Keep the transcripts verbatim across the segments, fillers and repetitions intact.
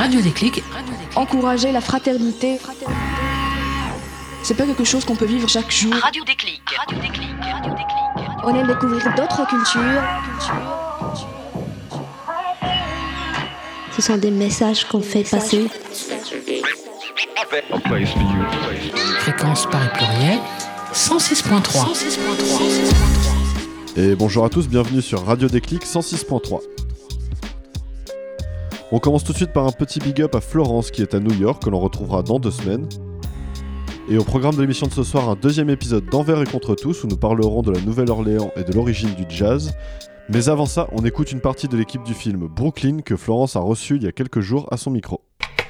Radio Déclic. Encourager la fraternité. C'est pas quelque chose qu'on peut vivre chaque jour. Radio Déclic. Radio Déclic. Radio Déclic. On aime découvrir d'autres cultures. Ce sont des messages qu'on fait passer. Fréquence Paris Pluriel, cent six point trois. Et bonjour à tous, bienvenue sur Radio Déclic cent six point trois. On commence tout de suite par un petit big up à Florence qui est à New York, que l'on retrouvera dans deux semaines. Et au programme de l'émission de ce soir, un deuxième épisode d'Envers et contre tous où nous parlerons de la Nouvelle-Orléans et de l'origine du jazz. Mais avant ça, on écoute une partie de l'équipe du film Brooklyn que Florence a reçue il y a quelques jours à son micro.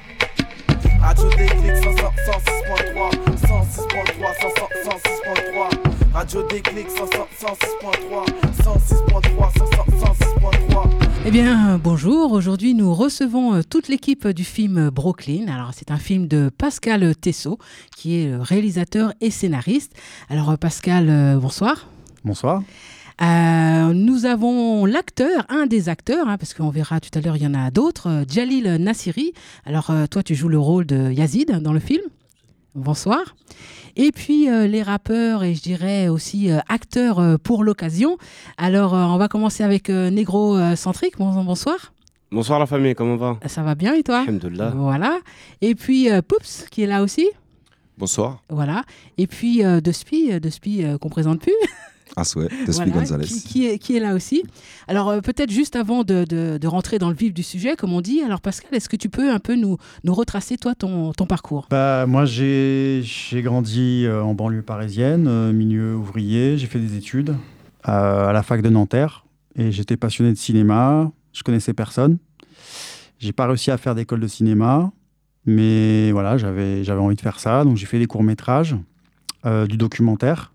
Radio Déclic cent six point trois, cent six point trois, cent six point trois. Radio Déclic cent six point trois, cent six point trois, cent six point trois. Eh bien, bonjour. Aujourd'hui, nous recevons euh, toute l'équipe du film Brooklyn. Alors, c'est un film de Pascal Tessot, qui est euh, réalisateur et scénariste. Alors, euh, Pascal, euh, bonsoir. Bonsoir. Euh, nous avons l'acteur, un des acteurs, hein, parce qu'on verra tout à l'heure, il y en a d'autres, euh, Djalil Nassiri. Alors, euh, toi, tu joues le rôle de Yazid dans le film. Bonsoir. Et puis, euh, les rappeurs et je dirais aussi euh, acteurs euh, pour l'occasion. Alors, euh, on va commencer avec euh, Negro euh, Centric. Bon, bonsoir. Bonsoir la famille, comment on va ? Ça va bien et toi ? Alhamdoulilah. Voilà. Et puis, euh, Poups, qui est là aussi. Bonsoir. Voilà. Et puis, euh, Despi, Despi euh, qu'on ne présente plus. Ah souhait, Despi Voilà, Gonzalez. Qui, qui, est, qui est là aussi. Alors, euh, peut-être juste avant de, de, de rentrer dans le vif du sujet, comme on dit, alors Pascal, est-ce que tu peux un peu nous, nous retracer, toi, ton, ton parcours ? Bah, moi, j'ai, j'ai grandi euh, en banlieue parisienne, euh, milieu ouvrier. J'ai fait des études euh, à la fac de Nanterre et j'étais passionné de cinéma. Je connaissais personne. J'ai pas réussi à faire d'école de cinéma, mais voilà, j'avais, j'avais envie de faire ça. Donc, j'ai fait des courts-métrages, euh, du documentaire.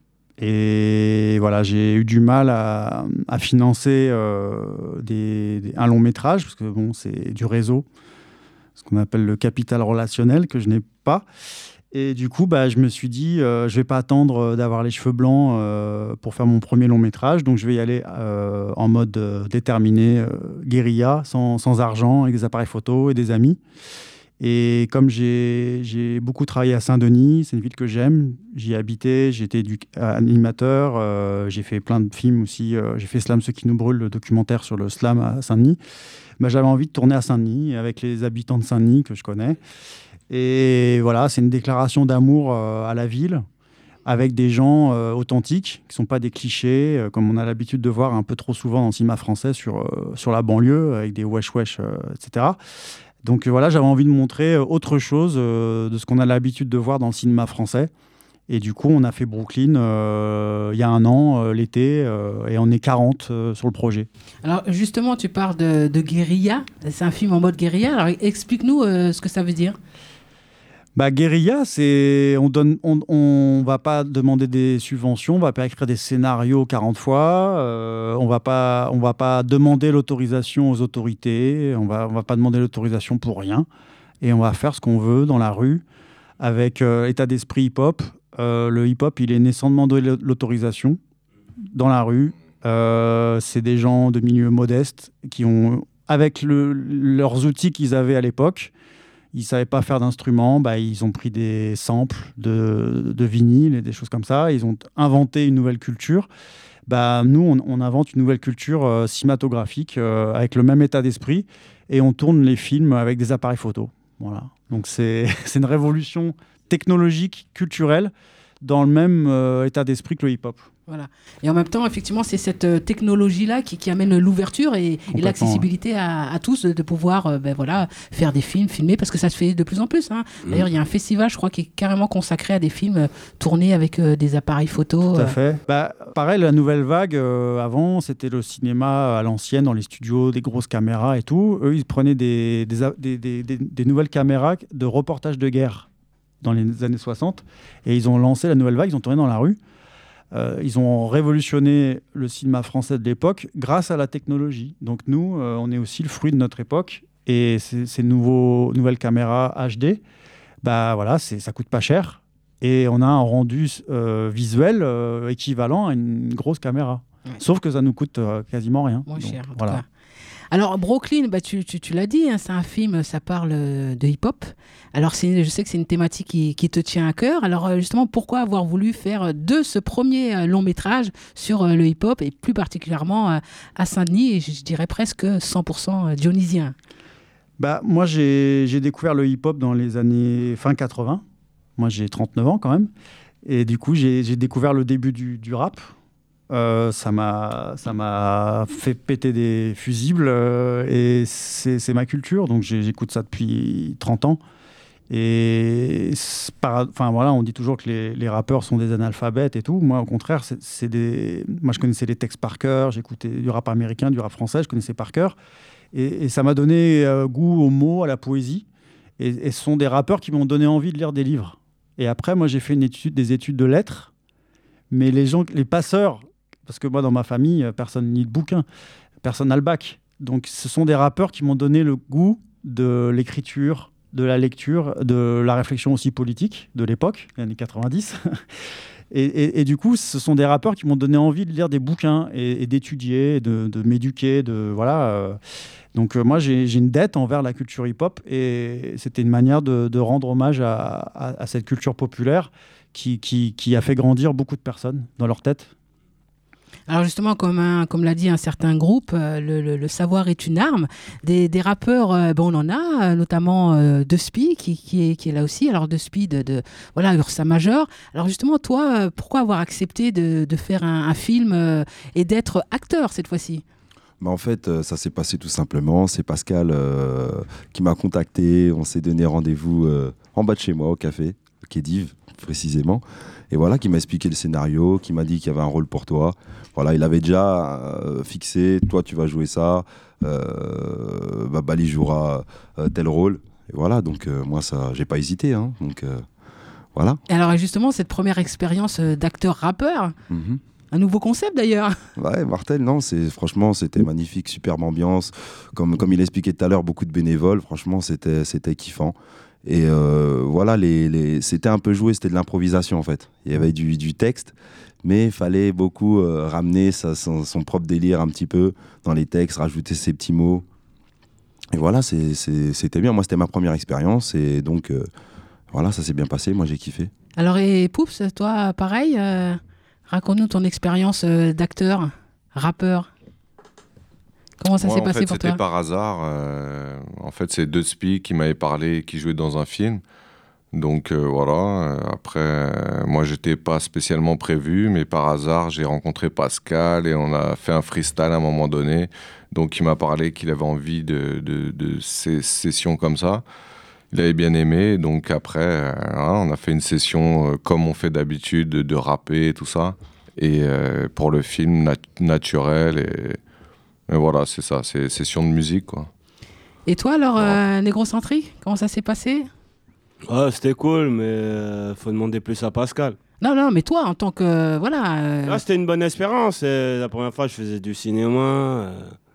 Et voilà, j'ai eu du mal à, à financer euh, des, des, un long métrage, parce que bon, c'est du réseau, ce qu'on appelle le capital relationnel, que je n'ai pas. Et du coup, bah, je me suis dit, euh, je ne vais pas attendre d'avoir les cheveux blancs euh, pour faire mon premier long métrage, donc je vais y aller euh, en mode euh, déterminé, euh, guérilla, sans, sans argent, avec des appareils photo et des amis. Et comme j'ai, j'ai beaucoup travaillé à Saint-Denis, c'est une ville que j'aime, j'y ai habité, j'étais édu- animateur, euh, j'ai fait plein de films aussi, euh, j'ai fait Slam ceux qui nous brûlent, le documentaire sur le slam à Saint-Denis. Bah, j'avais envie de tourner à Saint-Denis avec les habitants de Saint-Denis que je connais. Et voilà, c'est une déclaration d'amour euh, à la ville, avec des gens euh, authentiques, qui ne sont pas des clichés, euh, comme on a l'habitude de voir un peu trop souvent dans le cinéma français sur, euh, sur la banlieue, avec des wesh-wesh, euh, et cetera. Donc voilà, j'avais envie de montrer autre chose euh, de ce qu'on a l'habitude de voir dans le cinéma français. Et du coup, on a fait Brooklyn euh, il y a un an, euh, l'été, euh, et on est quarante euh, sur le projet. Alors justement, tu parles de, de guérilla. C'est un film en mode guérilla. Alors explique-nous euh, ce que ça veut dire. Bah, guérilla, c'est on donne, on, on va pas demander des subventions, on va pas écrire des scénarios quarante fois, euh, on va pas, on va pas demander l'autorisation aux autorités, on va, on va pas demander l'autorisation pour rien, et on va faire ce qu'on veut dans la rue avec euh, état d'esprit hip-hop. Euh, le hip-hop, il est né sans demander l'autorisation dans la rue. Euh, c'est des gens de milieu modeste qui ont, avec le, leurs outils qu'ils avaient à l'époque. Ils ne savaient pas faire d'instruments, bah, ils ont pris des samples de, de vinyle et des choses comme ça. Ils ont inventé une nouvelle culture. Bah, nous, on, on invente une nouvelle culture euh, cinématographique euh, avec le même état d'esprit et on tourne les films avec des appareils photo. Voilà. Donc c'est, c'est une révolution technologique, culturelle, dans le même euh, état d'esprit que le hip-hop. Voilà. Et en même temps, effectivement, c'est cette euh, technologie-là qui, qui amène l'ouverture et, et l'accessibilité ouais. à, à tous de, de pouvoir euh, ben, voilà, faire des films, filmer, parce que ça se fait de plus en plus. Hein. Mmh. D'ailleurs, il y a un festival, je crois, qui est carrément consacré à des films euh, tournés avec euh, des appareils photo. Tout à euh. fait. Bah, pareil, la nouvelle vague, euh, avant, c'était le cinéma à l'ancienne, dans les studios, des grosses caméras et tout. Eux, ils prenaient des, des, des, des, des, des nouvelles caméras de reportage de guerre dans les années soixante. Et ils ont lancé la nouvelle vague, ils ont tourné dans la rue. Euh, ils ont révolutionné le cinéma français de l'époque grâce à la technologie. Donc nous, euh, on est aussi le fruit de notre époque. Et ces, ces nouveaux, nouvelles caméras H D, bah, voilà, c'est, ça coûte pas cher. Et on a un rendu euh, visuel euh, équivalent à une grosse caméra. Ouais. Sauf que ça nous coûte euh, quasiment rien. Moins Donc, cher, en voilà. tout cas. Alors, Brooklyn, bah, tu, tu, tu l'as dit, hein, c'est un film, ça parle de hip-hop. Alors, c'est, je sais que c'est une thématique qui, qui te tient à cœur. Alors, justement, pourquoi avoir voulu faire de ce premier long métrage sur le hip-hop, et plus particulièrement à Saint-Denis, et je, je dirais presque cent pour cent dionysien? Bah, moi, j'ai, j'ai découvert le hip-hop dans les années fin quatre-vingts. Moi, j'ai trente-neuf ans quand même. Et du coup, j'ai, j'ai découvert le début du, du rap. Euh, ça m'a, ça m'a fait péter des fusibles euh, et c'est, c'est ma culture, donc j'ai, j'écoute ça depuis trente ans. Et par, enfin, voilà, on dit toujours que les, les rappeurs sont des analphabètes et tout. Moi, au contraire, c'est, c'est des, moi, je connaissais les textes par cœur, j'écoutais du rap américain, du rap français, je connaissais par cœur. Et, et ça m'a donné euh, goût aux mots, à la poésie. Et, et ce sont des rappeurs qui m'ont donné envie de lire des livres. Et après, moi, j'ai fait une étude, des études de lettres. Mais les gens, les passeurs, parce que moi, dans ma famille, personne ne lit de bouquins, personne n'a le bac. Donc, ce sont des rappeurs qui m'ont donné le goût de l'écriture, de la lecture, de la réflexion aussi politique de l'époque, les années quatre-vingt-dix. et, et, et du coup, ce sont des rappeurs qui m'ont donné envie de lire des bouquins et, et d'étudier, de, de m'éduquer, de voilà. Donc, euh, moi, j'ai, j'ai une dette envers la culture hip-hop et c'était une manière de, de rendre hommage à, à, à cette culture populaire qui, qui, qui a fait grandir beaucoup de personnes dans leur tête. Alors justement, comme, un, comme l'a dit un certain groupe, euh, le, le, le savoir est une arme. Des, des rappeurs, euh, bon, on en a, euh, notamment euh, Despi, qui, qui, est, qui est là aussi. Alors Despi, de, de, voilà, Ursa Major. Alors justement, toi, euh, pourquoi avoir accepté de, de faire un, un film euh, et d'être acteur cette fois-ci ? Bah en fait, euh, ça s'est passé tout simplement. C'est Pascal euh, qui m'a contacté. On s'est donné rendez-vous euh, en bas de chez moi, au café, au Quai d'Yves, précisément. Et voilà, qui m'a expliqué le scénario, qui m'a dit qu'il y avait un rôle pour toi. Voilà, il avait déjà euh, fixé, toi tu vas jouer ça, euh, bah, Bali jouera euh, tel rôle. Et voilà, donc euh, moi, ça, j'ai pas hésité. Hein, donc euh, voilà. Et alors justement, cette première expérience d'acteur-rappeur, mm-hmm. un nouveau concept d'ailleurs. Ouais, Martel, non, c'est, franchement, c'était magnifique, superbe ambiance. Comme, comme il expliquait tout à l'heure, beaucoup de bénévoles, franchement, c'était, c'était kiffant. Et euh, voilà, les, les... c'était un peu joué, c'était de l'improvisation en fait. Il y avait du, du texte, mais il fallait beaucoup euh, ramener sa, son, son propre délire un petit peu dans les textes, rajouter ses petits mots. Et voilà, c'est, c'est, c'était bien. Moi, c'était ma première expérience et donc euh, voilà, ça s'est bien passé. Moi, j'ai kiffé. Alors, et Poups, toi, pareil, euh, raconte-nous ton expérience euh, d'acteur, rappeur. Comment ça Moi, s'est en passé fait, pour c'était toi ? par hasard. Euh, en fait, c'est Despi qui m'avait parlé, qui jouait dans un film. Donc euh, voilà. Après, euh, moi, j'étais pas spécialement prévu, mais par hasard, j'ai rencontré Pascal et on a fait un freestyle à un moment donné. Donc, il m'a parlé qu'il avait envie de, de, de ces sessions comme ça. Il avait bien aimé. Donc après, euh, on a fait une session euh, comme on fait d'habitude, de, de rapper et tout ça. Et euh, pour le film nat- naturel et Et voilà, c'est ça, c'est session de musique, quoi. Et toi, alors, euh, Négrocentrique, comment ça s'est passé ? Ouais, c'était cool, mais euh, faut demander plus à Pascal. Non, non, mais toi, en tant que... Voilà. Euh... Là, c'était une bonne expérience. C'est la première fois que je faisais du cinéma. Euh...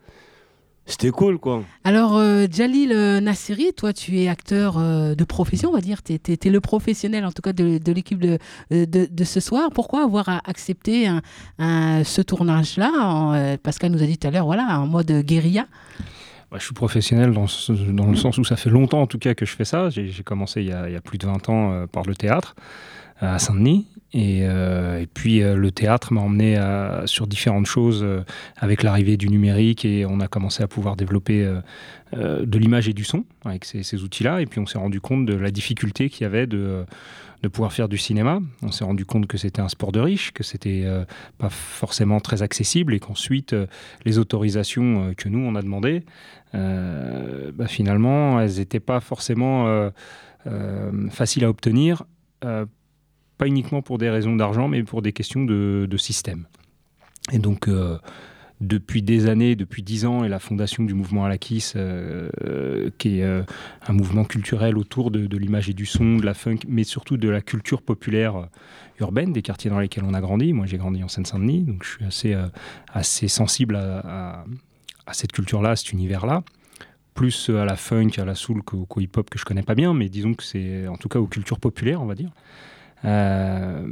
C'était cool, quoi. Alors, euh, Djalil euh, Nassiri, toi, tu es acteur euh, de profession, on va dire. Tu es le professionnel, en tout cas, de, de l'équipe de, de, de ce soir. Pourquoi avoir accepté un, un, ce tournage-là en, euh, Pascal nous a dit tout à l'heure, voilà, en mode guérilla. Ouais, je suis professionnel dans, dans le sens où ça fait longtemps, en tout cas, que je fais ça. J'ai, j'ai commencé il y, a, il y a plus de vingt ans euh, par le théâtre à Saint-Denis. Et, euh, et puis euh, le théâtre m'a emmené à, sur différentes choses euh, avec l'arrivée du numérique et on a commencé à pouvoir développer euh, euh, de l'image et du son avec ces, ces outils-là. Et puis on s'est rendu compte de la difficulté qu'il y avait de, de pouvoir faire du cinéma. On s'est rendu compte que c'était un sport de riches, que c'était euh, pas forcément très accessible et qu'ensuite euh, les autorisations euh, que nous on a demandées, euh, bah, finalement elles n'étaient pas forcément euh, euh, faciles à obtenir. Euh, pas uniquement pour des raisons d'argent, mais pour des questions de, de système. Et donc, euh, depuis des années, depuis dix ans, et la fondation du mouvement Alakis, euh, euh, qui est euh, un mouvement culturel autour de, de l'image et du son, de la funk, mais surtout de la culture populaire urbaine, des quartiers dans lesquels on a grandi. Moi, j'ai grandi en Seine-Saint-Denis, donc je suis assez, euh, assez sensible à, à, à cette culture-là, à cet univers-là. Plus à la funk, à la soul qu'au, qu'au hip-hop que je connais pas bien, mais disons que c'est en tout cas aux cultures populaires, on va dire. Euh,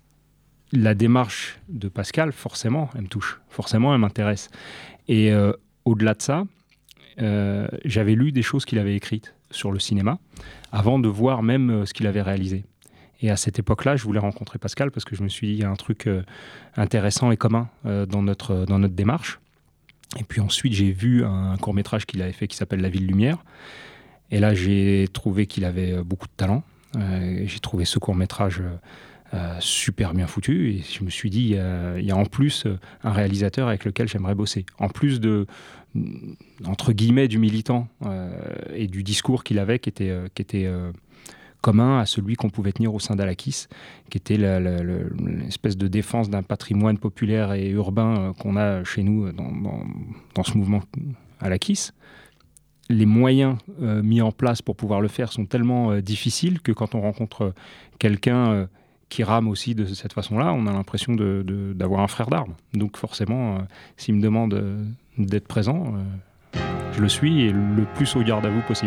la démarche de Pascal, forcément, elle me touche. Forcément, elle m'intéresse. Et euh, au-delà de ça, euh, j'avais lu des choses qu'il avait écrites sur le cinéma avant de voir même euh, ce qu'il avait réalisé. Et à cette époque-là, je voulais rencontrer Pascal parce que je me suis dit, il y a un truc euh, intéressant et commun euh, dans, notre, dans notre démarche. Et puis ensuite, j'ai vu un court-métrage qu'il avait fait qui s'appelle La Ville Lumière. Et là, j'ai trouvé qu'il avait beaucoup de talent. Euh, j'ai trouvé ce court-métrage euh, super bien foutu. Et je me suis dit, il y a, il y a en plus un réalisateur avec lequel j'aimerais bosser. En plus de, entre guillemets, du militant euh, et du discours qu'il avait qui était... Euh, qui était euh, commun à celui qu'on pouvait tenir au sein d'Alakis, qui était la, la, la, l'espèce de défense d'un patrimoine populaire et urbain euh, qu'on a chez nous dans, dans, dans ce mouvement Alakis. Les moyens euh, mis en place pour pouvoir le faire sont tellement euh, difficiles que quand on rencontre quelqu'un euh, qui rame aussi de cette façon-là, on a l'impression de, de, d'avoir un frère d'armes. Donc forcément, euh, s'il me demande euh, d'être présent, euh, je le suis et le plus au garde à vous possible.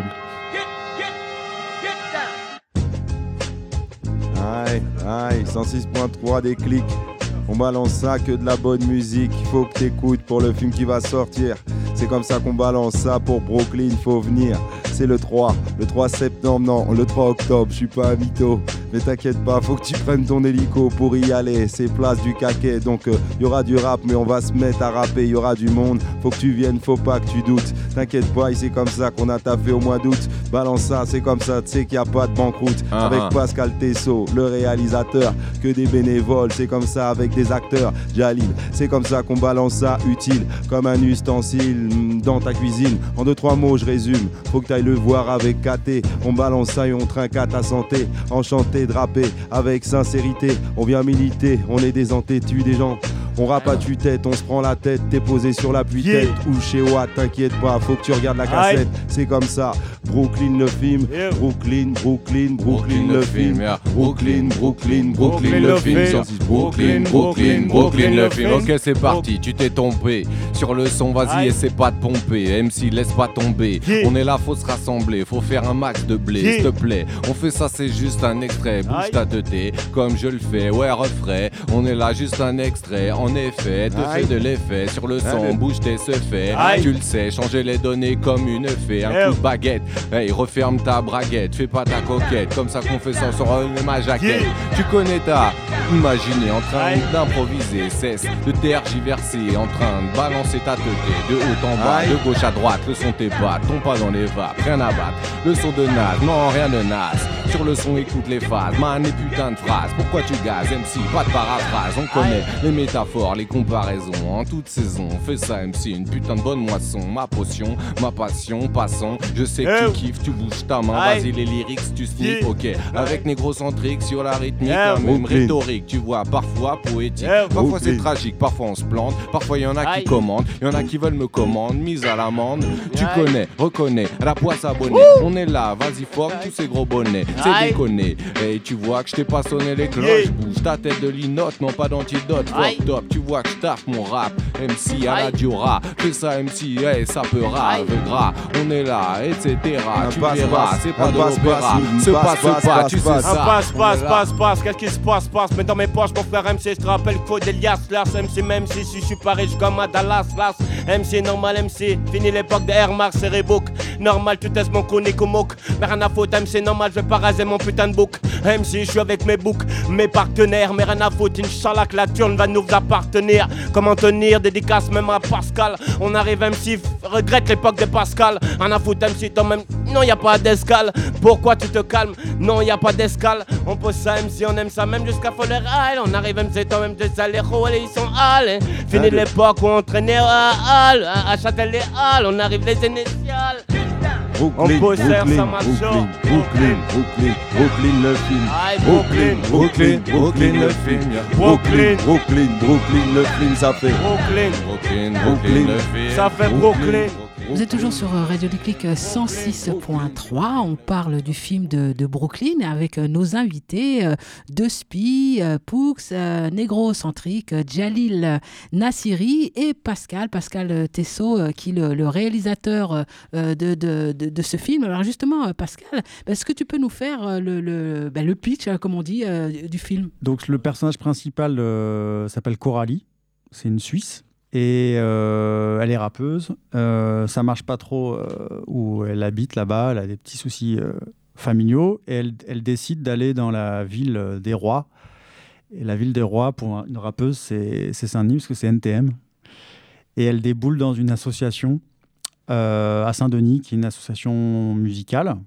Aïe, aïe, cent six point trois Déclic. On balance ça, que de la bonne musique. Faut que t'écoutes pour le film qui va sortir. C'est comme ça qu'on balance ça pour Brooklyn, faut venir. C'est le trois, le trois septembre, non, le trois octobre, je suis pas un mytho. Mais t'inquiète pas, faut que tu prennes ton hélico pour y aller. C'est place du caquet, donc il euh, y aura du rap, mais on va se mettre à rapper. Il y aura du monde, faut que tu viennes, faut pas que tu doutes. T'inquiète pas, c'est comme ça qu'on a taffé au mois d'août. Balance ça, c'est comme ça, tu sais qu'il n'y a pas de banqueroute. Uh-huh. Avec Pascal Tessot, le réalisateur, que des bénévoles. C'est comme ça avec des acteurs, Jalil. C'est comme ça qu'on balance ça, utile, comme un ustensile dans ta cuisine. En deux, trois mots, je résume. Faut que t'ailles le voir avec K T. On balance ça et on trinque à ta santé. Enchanté, drapé, avec sincérité. On vient militer, on est des entêtus, des gens. On rappe à tue-tête, on se prend la tête. T'es posé sur la pluie tête yeah. Ou chez Watt, t'inquiète pas, faut que tu regardes la cassette. Aye. C'est comme ça, Brooklyn le film. Yeah. Brooklyn, Brooklyn, Brooklyn, Brooklyn le film. Yeah. Brooklyn, Brooklyn, Brooklyn le film. Brooklyn, Brooklyn, Brooklyn le film. Ok, c'est parti, tu t'es tombé sur le son, vas-y, essaie pas de pomper. M C, laisse pas tomber. Yeah. On est là, faut se rassembler, faut faire un max de blé, yeah. S'il te plaît. On fait ça, c'est juste un extrait. Bouge ta teuté, comme je le fais, ouais, refrais. On est là, juste un extrait. En effet, te fais de l'effet sur le son, Aïe. Bouge tes secrets. Tu le sais, changer les données comme une fée. Un hey. Coup de baguette, hey, referme ta braguette. Fais pas ta coquette, comme ça qu'on fait ça sur ma jaquette. Yeah. Tu connais ta imaginé en train Aïe. D'improviser. Cesse de tergiverser, en train de balancer ta tête de haut en bas, Aïe. De gauche à droite. Le son t'es pas, tombe pas dans les vapes, rien à battre. Le son de naze, non rien de naze. Sur le son, écoute les phases, man et putain de phrases. Pourquoi tu gazes, M C, pas de paraphrase. On connaît Aïe. Les métaphores, les comparaisons. En toute saison, on fait ça, M C, une putain de bonne moisson. Ma potion, ma passion, passons. Je sais que hey. Tu kiffes, tu bouges ta main. Aïe. Vas-y, les lyrics, tu sniffes, yeah. Ok. Avec négrocentrique sur la rythmique, yeah. Même okay. Rhétorique, tu vois, parfois poétique. Yeah. Parfois okay. C'est tragique, parfois on se plante. Parfois il y en a Aïe. Qui commandent, il y en a qui veulent me commander. Mise à l'amende, tu Aïe. Connais, reconnais, la poisse abonnée. On est là, vas-y, fuck tous ces gros bonnets. C'est déconné. Et tu vois que je t'ai pas sonné les cloches. Yeah. Bouge ta tête de linotte, non pas d'antidote. Fuck top, tu vois que je taffe mon rap. M C à la Diora, fais ça M C, hey, ça peut rave, gras. On est là, et cetera. Tu verras, c'est pas de l'opéra. Se passe pas, tu sais ça. Passe, passe, passe, passe, qu'est-ce qui se passe, passe. Mais dans mes poches, mon frère M C, je te rappelle qu'il faut des liasses, las. M C, même si je suis pas riche comme à Dallas, las. M C, normal, M C, fini l'époque de Air Max et Reebok. Normal, tu testes mon chronique au moque. Mais rien à foutre, M C, normal, je vais pas raser mon putain de bouc. M C, je suis avec mes boucs, mes partenaires. Mais rien à foutre, Inch'Allah que la turne va nous appartenir. Comment tenir, dédicace même à Pascal. On arrive M C, regrette l'époque de Pascal. Rien à foutre, M C, toi même, non y a pas d'escale. Pourquoi tu te calmes, non y a pas d'escale. On pose ça M C, on aime ça même jusqu'à Foller. On arrive M C, toi même de ça, les roues, ils sont halles. Fini de l'époque où on traînait à Halle, à Châtelet-Halles. On arrive les initiales. Brooklyn, Brooklyn, Brooklyn, Brooklyn, Brooklyn, Brooklyn le film. Brooklyn, Brooklyn, Brooklyn le film. Brooklyn, Brooklyn, Brooklyn le film, ça fait. Brooklyn, Brooklyn, Brooklyn le film. Ça fait Brooklyn. Vous êtes toujours sur Radio Déclic cent six point trois. On parle du film de, de Brooklyn avec nos invités euh, Despi, euh, Poux, euh, Négrocentrique, euh, Jalil Nassiri et Pascal, Pascal Tessot, euh, qui est le, le réalisateur euh, de, de, de, de ce film. Alors justement, euh, Pascal, est-ce que tu peux nous faire euh, le, le, ben, le pitch, euh, comme on dit, euh, du film ? Donc le personnage principal euh, s'appelle Coralie, c'est une Suisse. Et euh, elle est rappeuse. Euh, ça marche pas trop euh, où elle habite là-bas. Elle a des petits soucis euh, familiaux. Et elle, elle décide d'aller dans la ville des Rois. Et la ville des Rois, pour une rappeuse, c'est, c'est Saint-Denis, parce que c'est N T M. Et elle déboule dans une association euh, à Saint-Denis, qui est une association musicale.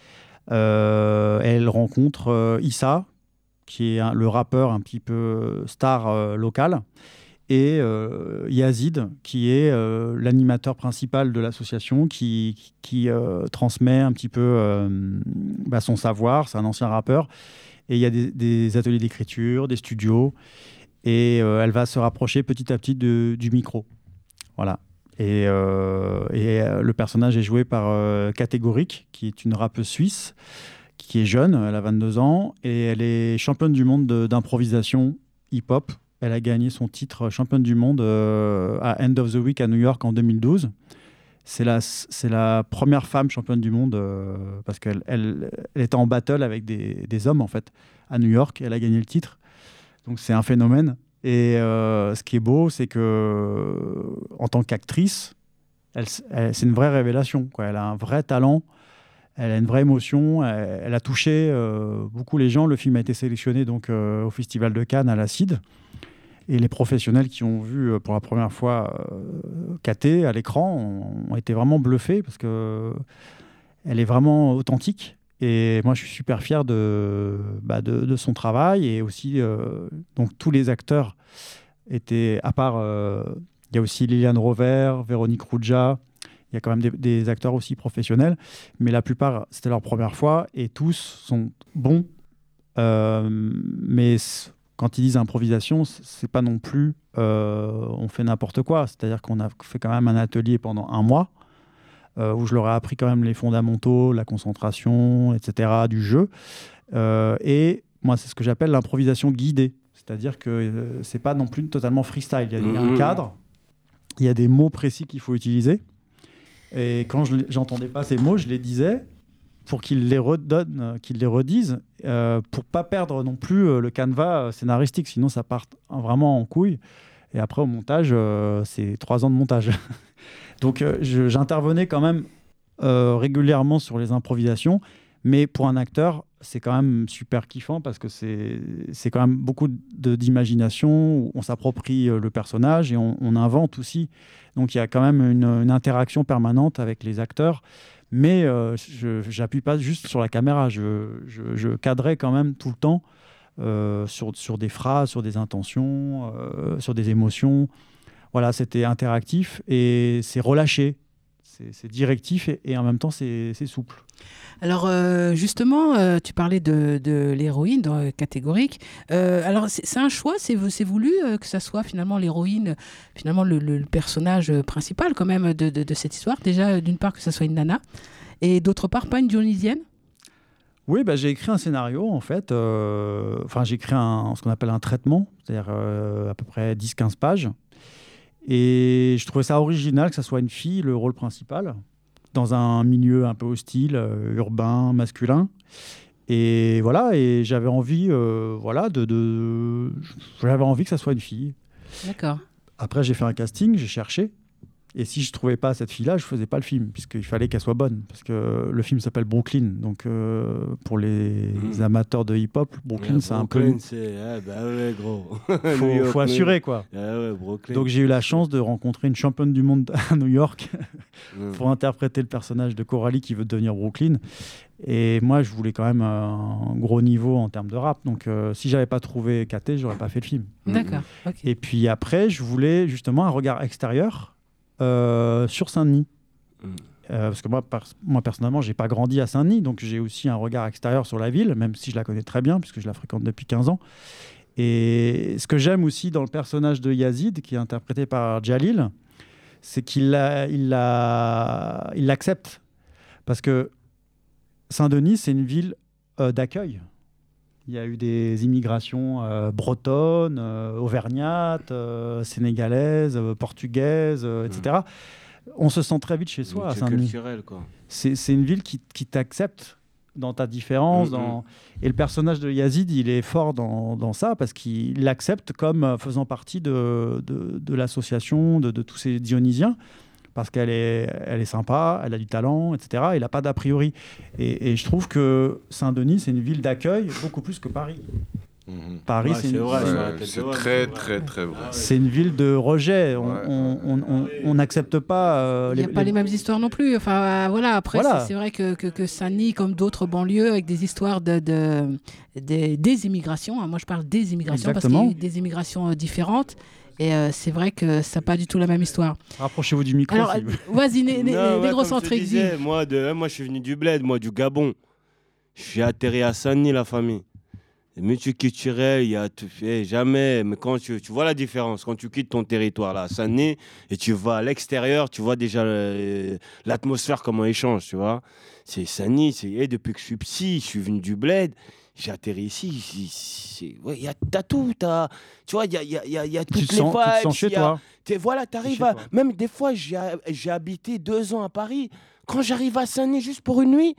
Euh, elle rencontre euh, Issa, qui est un, le rappeur un petit peu star euh, local, et euh, Yazid, qui est euh, l'animateur principal de l'association, qui, qui, qui euh, transmet un petit peu euh, bah, son savoir. C'est un ancien rappeur. Et il y a des, des ateliers d'écriture, des studios, et euh, elle va se rapprocher petit à petit de, du micro. Voilà. Et, euh, et euh, le personnage est joué par euh, Catégorique, qui est une rappeuse suisse, qui est jeune, elle a vingt-deux ans, et elle est championne du monde de, d'improvisation hip-hop. Elle a gagné son titre championne du monde euh, à End of the Week à New York en deux mille douze. C'est la, c'est la première femme championne du monde euh, parce qu'elle elle, elle était en battle avec des, des hommes en fait à New York. Elle a gagné le titre. Donc c'est un phénomène. Et euh, ce qui est beau, c'est que en tant qu'actrice, elle, elle, c'est une vraie révélation, quoi. Elle a un vrai talent. Elle a une vraie émotion. Elle, elle a touché euh, beaucoup les gens. Le film a été sélectionné donc euh, au Festival de Cannes à l'Acide. Et les professionnels qui ont vu euh, pour la première fois euh, Katé à l'écran ont, ont été vraiment bluffés parce que elle est vraiment authentique. Et moi, je suis super fier de, bah, de, de son travail. Et aussi, euh, donc tous les acteurs étaient, à part, il euh, y a aussi Liliane Rover, Véronique Rouja. Il y a quand même des, des acteurs aussi professionnels, mais la plupart, c'était leur première fois et tous sont bons. Euh, mais quand ils disent improvisation, c'est pas non plus euh, on fait n'importe quoi. C'est-à-dire qu'on a fait quand même un atelier pendant un mois euh, où je leur ai appris quand même les fondamentaux, la concentration, et cetera du jeu. Euh, et moi, c'est ce que j'appelle l'improvisation guidée. C'est-à-dire que euh, c'est pas non plus totalement freestyle. Il y a, il y a un cadre, il y a des mots précis qu'il faut utiliser. Et quand je j'entendais pas ces mots, je les disais pour qu'ils les redonnent, qu'ils les redisent, euh, pour pas perdre non plus euh, le canevas scénaristique, sinon ça part vraiment en couille. Et après au montage, euh, c'est trois ans de montage. Donc euh, je, j'intervenais quand même euh, régulièrement sur les improvisations, mais pour un acteur, c'est quand même super kiffant parce que c'est, c'est quand même beaucoup de, d'imagination, où on s'approprie le personnage et on, on invente aussi. Donc il y a quand même une, une interaction permanente avec les acteurs, mais euh, je n'appuie pas juste sur la caméra, je, je, je cadrais quand même tout le temps euh, sur, sur des phrases, sur des intentions, euh, sur des émotions. Voilà, c'était interactif et c'est relâché. C'est, c'est directif et, et en même temps, c'est, c'est souple. Alors, euh, justement, euh, tu parlais de, de l'héroïne de, catégorique. Euh, alors, c'est, c'est un choix, c'est, c'est voulu euh, que ça soit finalement l'héroïne, finalement le, le, le personnage principal quand même de, de, de cette histoire. Déjà, d'une part, que ça soit une nana et d'autre part, pas une dionysienne. Oui, bah, j'ai écrit un scénario, en fait. Euh, enfin, j'ai écrit un, ce qu'on appelle un traitement, c'est-à-dire euh, à peu près dix à quinze pages. Et je trouvais ça original que ça soit une fille, le rôle principal, dans un milieu un peu hostile, euh, urbain, masculin. Et voilà, et j'avais envie, euh, voilà, de, de, j'avais envie que ça soit une fille. D'accord. Après, j'ai fait un casting, j'ai cherché. Et si je ne trouvais pas cette fille-là, je ne faisais pas le film, puisqu'il fallait qu'elle soit bonne. Parce que le film s'appelle Brooklyn. Donc, euh, pour les mmh. amateurs de hip-hop, Brooklyn, ouais, c'est Brooklyn, un peu... c'est... Ah, bah ouais, gros. Il faut, faut assurer, quoi. Ah ouais, Brooklyn. Donc, j'ai eu la chance de rencontrer une championne du monde à New York mmh. pour interpréter le personnage de Coralie qui veut devenir Brooklyn. Et moi, je voulais quand même un gros niveau en termes de rap. Donc, euh, si je n'avais pas trouvé Katé, je n'aurais pas fait le film. D'accord. Mmh. Okay. Et puis après, je voulais justement un regard extérieur Euh, sur Saint-Denis. Mmh. Euh, parce que moi, par, moi personnellement, j'ai pas grandi à Saint-Denis, donc j'ai aussi un regard extérieur sur la ville, même si je la connais très bien, puisque je la fréquente depuis quinze ans. Et ce que j'aime aussi dans le personnage de Yazid, qui est interprété par Djalil, c'est qu'il l'a, il l'a, il l'accepte. Parce que Saint-Denis, c'est une ville euh, d'accueil. Il y a eu des immigrations euh, bretonnes, euh, auvergnates, euh, sénégalaises, euh, portugaises, euh, et cetera. Mmh. On se sent très vite chez soi à Saint-Denis. Culturel, quoi. C'est, c'est une ville qui, qui t'accepte dans ta différence. Mm-hmm. Dans... Et le personnage de Yazid, il est fort dans, dans ça parce qu'il l'accepte comme faisant partie de, de, de l'association, de, de tous ces Dionysiens, parce qu'elle est, elle est sympa, elle a du talent, et cetera. Il n'a pas d'a priori. Et, et je trouve que Saint-Denis, c'est une ville d'accueil beaucoup plus que Paris. Mmh. Paris, ouais, c'est, une... vrai, ouais, c'est très, très, très vrai. c'est une ville de rejet. On Ouais. on n'accepte pas. Euh, Il n'y a les, pas les... les mêmes histoires non plus. Enfin, euh, voilà. Après, Voilà. c'est, c'est vrai que, que, que Saint-Denis, comme d'autres banlieues, avec des histoires de, de, de- des immigrations. Hein. Moi, je parle des immigrations Exactement. parce qu'il y a eu des immigrations euh, différentes. Et euh, c'est vrai que ça n'a pas du tout la même histoire. Rapprochez-vous du micro. Alors, si vous... euh, vas-y, né, né, Non, ouais, comme je te négrocentrique, dis. disais, moi, de, moi, je suis venu du bled, moi, du Gabon. Je suis atterri à Saint-Denis, la famille. Le multiculturel, il y a tout fait, jamais. Mais quand tu, tu vois la différence, quand tu quittes ton territoire là, à Saint-Denis, et tu vas à l'extérieur, tu vois déjà euh, l'atmosphère, comment elle change, tu vois. C'est Saint-Denis, c'est, et depuis que je suis petit, je suis venu du bled, j'ai atterri ici. C'est, c'est, ouais, y a, t'as tout, t'as, tu vois, il y a, y, a, y, a, y a toutes Tu te les sens, tu te vibes. sens chez y a- toi. t'es- voilà, t'arrives chez à. toi. Même des fois, j'ai, j'ai habité deux ans à Paris. Quand j'arrive à Saint-Denis juste pour une nuit,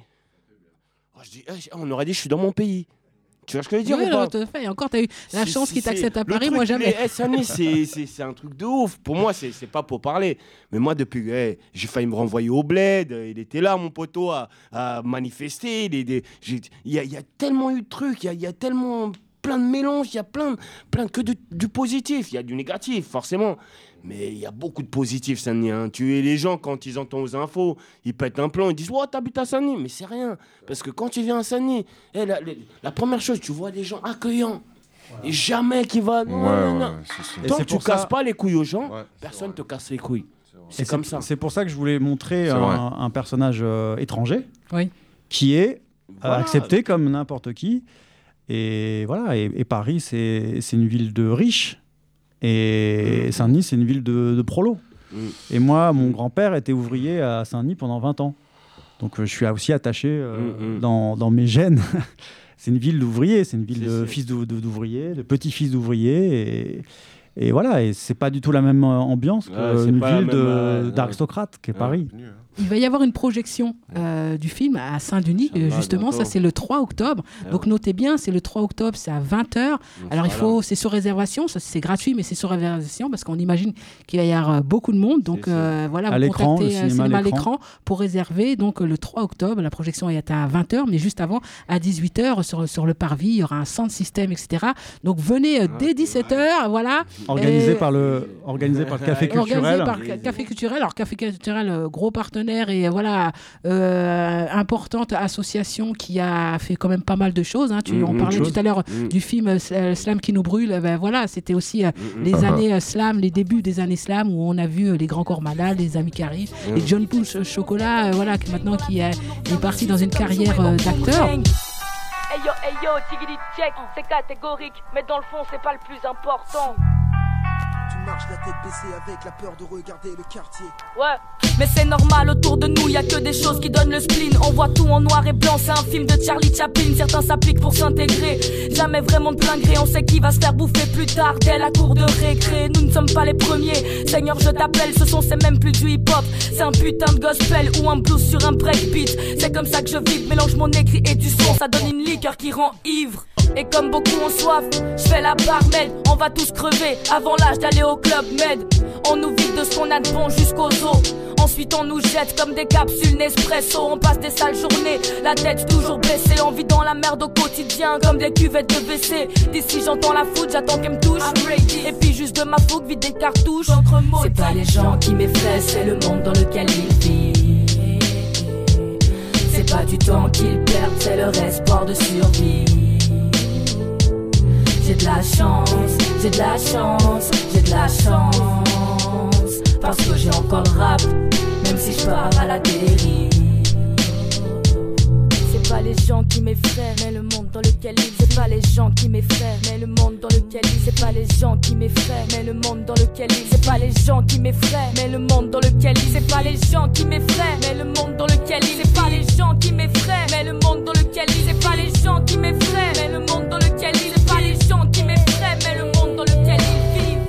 oh, je dis, eh, on aurait dit je suis dans mon pays. Tu vois ce que je veux dire Oui, ou pas? tout à fait. Et encore, tu as eu la C'est- chance c'est- qu'ils t'acceptent à le Paris, truc, moi jamais. les- eh, Saint-Denis, c'est, c'est, c'est un truc de ouf. Pour moi, c'est, c'est pas pour parler. Mais moi, depuis que eh, j'ai failli me renvoyer au bled, euh, il était là, mon poteau, à, à manifester. Il des- j'ai- il y, a, il y a tellement eu de trucs, il y a, il y a tellement plein de mélanges, il y a plein, de- plein de- que de- du positif. Il y a du négatif, forcément. Mais il y a beaucoup de positifs, Saint-Denis. Hein. Tu es les gens, quand ils entendent aux infos, ils pètent un plan, ils disent « Oh, t'habites à Saint-Denis !» Mais c'est rien. Parce que quand tu viens à Saint-Denis, eh, la, la, la première chose, tu vois des gens accueillants. Et jamais qui va. Non, Ouais, non, ouais, non. c'est sûr. Et Tant c'est que tu pour casses ça- pas les couilles aux gens, Ouais, personne c'est te casse les couilles. Et C'est comme ça. C'est pour ça que je voulais montrer C'est un, vrai. un personnage euh, étranger Oui. qui est euh, Voilà. accepté comme n'importe qui. Et voilà. Et, et Paris, c'est, c'est une ville de riches. Et Saint-Denis, c'est une ville de, de prolos. Mm. Et moi, mon grand-père était ouvrier à Saint-Denis pendant vingt ans. Donc euh, je suis aussi attaché euh, Mm, mm. dans, dans mes gènes. C'est une ville d'ouvriers, c'est une ville C'est- de c'est- fils d'ou- de- d'ouvriers, de petits-fils d'ouvriers. Et, et voilà, et c'est pas du tout la même euh, ambiance Ouais, c'est qu'une pas la ville même, de- euh, d'aristocrates qu'est Ouais, Paris. venu, hein. Il va y avoir une projection euh, du film à Saint-Denis, Ça euh, va, justement, ça bientôt. c'est le trois octobre. Ah Donc notez bien, c'est le trois octobre, c'est à vingt heures. On Alors il sera faut, là. c'est sur réservation, ça, c'est gratuit, mais c'est sur réservation parce qu'on imagine qu'il va y avoir euh, beaucoup de monde. Donc C'est ça. euh, voilà, À vous l'écran, contactez le euh, cinéma à Cinéma à l'écran. l'écran pour réserver. Donc euh, le trois octobre, la projection est à vingt heures, mais juste avant, à dix-huit heures, sur, sur le parvis, il y aura un sound system, et cetera. Donc venez euh, Ah, dès dix-sept heures, voilà. Organisé, Et- par le, organisé par le Café Organisé Culturel. par Ca- Café Culturel. Alors, Café Culturel, euh, gros partenaire et euh, voilà, euh, importante association qui a fait quand même pas mal de choses. Hein. Tu, Mmh, on mmh, parlait choses. tout à l'heure Mmh. du film euh, Sl- Slam qui nous brûle. Euh, Ben, voilà, c'était aussi euh, Mmh, mmh. les Ah. années euh, Slam, les débuts des années Slam où on a vu euh, les grands corps malades, les amis qui arrivent, Mmh. et John Paul Ch- Chocolat, euh, voilà, qui maintenant qui euh, est parti dans une carrière euh, d'acteur. Hey yo, hey yo, tiggity check, c'est catégorique, mais dans le fond, c'est pas le plus important. Tu marches la tête baissée avec la peur de regarder le quartier. Ouais, mais c'est normal, autour de nous, y a que des choses qui donnent le spleen. On voit tout en noir et blanc, c'est un film de Charlie Chaplin. Certains s'appliquent pour s'intégrer, jamais vraiment de plein gré. On sait qui va se faire bouffer plus tard, dès la cour de récré. Nous ne sommes pas les premiers, Seigneur je t'appelle, ce son c'est même plus du hip-hop. C'est un putain de gospel ou un blues sur un breakbeat. C'est comme ça que je vis, mélange mon écrit et du son. Ça donne une liqueur qui rend ivre. Et comme beaucoup ont soif, je fais la barmaid. On va tous crever avant l'âge d'aller au club med. On nous vide de ce qu'on a de bon jusqu'aux os. Ensuite on nous jette comme des capsules Nespresso. On passe des sales journées, la tête toujours baissée. On vit dans la merde au quotidien comme des cuvettes de W C. D'ici j'entends la foot, j'attends qu'elle me touche. Et puis juste de ma fougue vide des cartouches. C'est pas les gens qui m'effraient, c'est le monde dans lequel ils vivent. C'est pas du temps qu'ils perdent, c'est leur espoir de survie. J'ai de la chance, j'ai de la chance, j'ai de la chance. Parce que j'ai encore le rap, même si je pars à la dérive. C'est pas les gens qui m'effraient, mais le monde dans lequel ils vivent. C'est pas les gens qui m'effraient, mais le monde dans lequel ils vivent. C'est pas les gens qui m'effraient, mais le monde dans lequel ils vivent. C'est pas les gens qui m'effraient, mais le monde dans lequel ils vivent. C'est pas les gens qui m'effraient, mais le monde dans lequel ils vivent. C'est pas les gens qui m'effraient, mais le monde dans lequel ils vivent. C'est pas les gens qui m'effraient, mais le monde dans lequel ils vivent. C'est pas les gens qui m'effraient, mais le monde dans lequel ils vivent.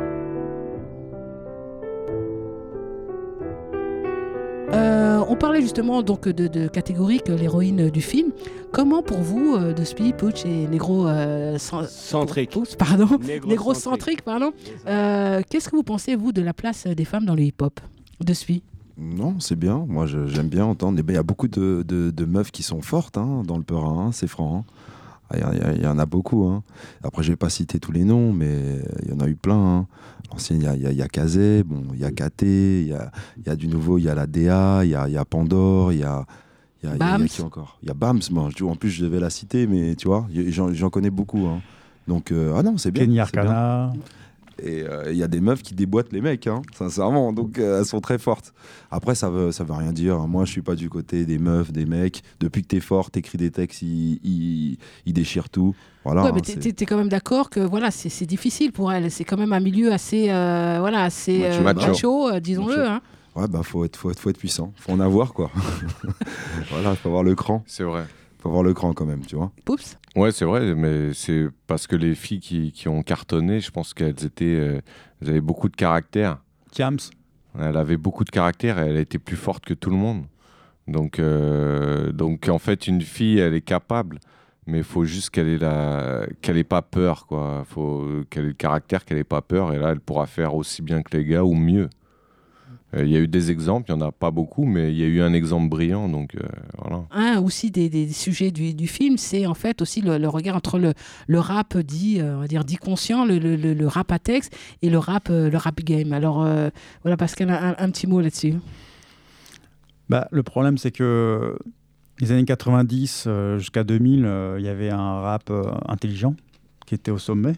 Euh, on parlait justement justement donc de, de catégorique l'héroïne du film. Comment pour vous, euh, de Spi, Pooch et Negro euh, centrique, pardon, Négro Négro centrique, pardon. Euh, qu'est-ce que vous pensez vous de la place des femmes dans le hip-hop, de Spi? Non, c'est bien. Moi, je, j'aime bien entendre. Il y a beaucoup de, de, de meufs qui sont fortes hein, dans le Perin, hein, c'est franc. Hein. Il y, y, y en a beaucoup. Hein. Après, je vais pas citer tous les noms, mais il y en a eu plein. Hein. Il y a, y a, y a Kazé, bon, il y a K T, il y a, y a du nouveau, il y a la D A, il y a, y a Pandore, il y a, y, a, y, a, y a qui encore? Il y a Bams, bon, en plus je devais la citer, mais tu vois, j'en, j'en connais beaucoup. Hein. Donc, euh, ah non, c'est bien. Kenny Arcana. Et il euh, y a des meufs qui déboîtent les mecs, hein, sincèrement. Donc euh, elles sont très fortes. Après, ça veut, ça veut rien dire. Moi, je suis pas du côté des meufs, des mecs. Depuis que t'es fort, t'écris des textes, ils, ils, ils déchirent tout. Voilà. Ouais, mais hein, t'es, t'es quand même d'accord que voilà, c'est, c'est difficile pour elles. C'est quand même un milieu assez, euh, voilà, assez macho, euh, macho. macho euh, disons-le. Macho. Hein. Ouais, bah faut être, faut être, faut être puissant. Faut en avoir quoi. Voilà, faut avoir le cran. C'est vrai. Faut avoir le cran quand même, tu vois. Poups. Ouais, c'est vrai, mais c'est parce que les filles qui, qui ont cartonné, je pense qu'elles étaient, euh, elles avaient beaucoup de caractère. Kiams. Elle avait beaucoup de caractère et elle était plus forte que tout le monde. Donc, euh, donc en fait, une fille, elle est capable, mais il faut juste qu'elle ait la, qu'elle ait pas peur, quoi. Faut qu'elle ait le caractère, qu'elle ait pas peur, et là, elle pourra faire aussi bien que les gars ou mieux. Il y a eu des exemples, il n'y en a pas beaucoup, mais il y a eu un exemple brillant, donc euh, voilà. Un aussi des, des sujets du, du film, c'est en fait aussi le, le regard entre le, le rap dit, euh, on va dire, dit conscient, le, le, le rap à texte, et le rap, euh, le rap game. Alors euh, voilà, Pascal, un, un petit mot là-dessus. Bah, le problème, c'est que les années quatre-vingt-dix euh, jusqu'à deux mille, il euh, y avait un rap euh, intelligent qui était au sommet.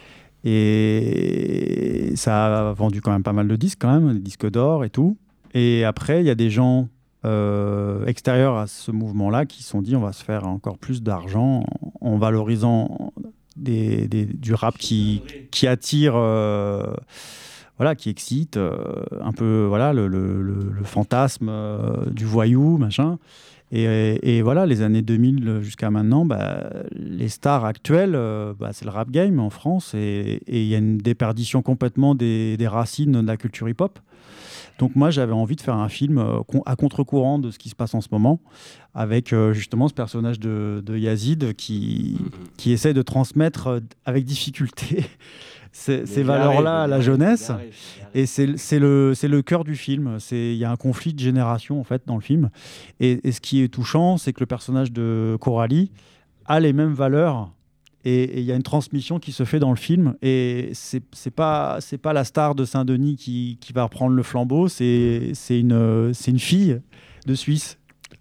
Et ça a vendu quand même pas mal de disques, quand même, des disques d'or et tout. Et après, il y a des gens euh, extérieurs à ce mouvement-là qui se sont dit on va se faire encore plus d'argent en, en valorisant des, des, du rap qui, qui attire, euh, voilà, qui excite euh, un peu voilà, le, le, le, le fantasme euh, du voyou, machin. Et, et, et voilà, les années deux mille jusqu'à maintenant, bah, les stars actuelles, euh, bah, c'est le rap game en France, et il y a une déperdition complètement des, des racines de la culture hip-hop. Donc moi, j'avais envie de faire un film euh, à contre-courant de ce qui se passe en ce moment, avec euh, justement ce personnage de, de Yazid qui, qui essaie de transmettre euh, avec difficulté ces, ces valeurs-là à la jeunesse. Et c'est, c'est, le, c'est le cœur du film. Il y a un conflit de génération, en fait, dans le film. Et, et ce qui est touchant, c'est que le personnage de Coralie a les mêmes valeurs. Et il y a une transmission qui se fait dans le film. Et c'est, c'est pas, c'est pas la star de Saint-Denis qui, qui va reprendre le flambeau. C'est, c'est, une, c'est une fille de Suisse.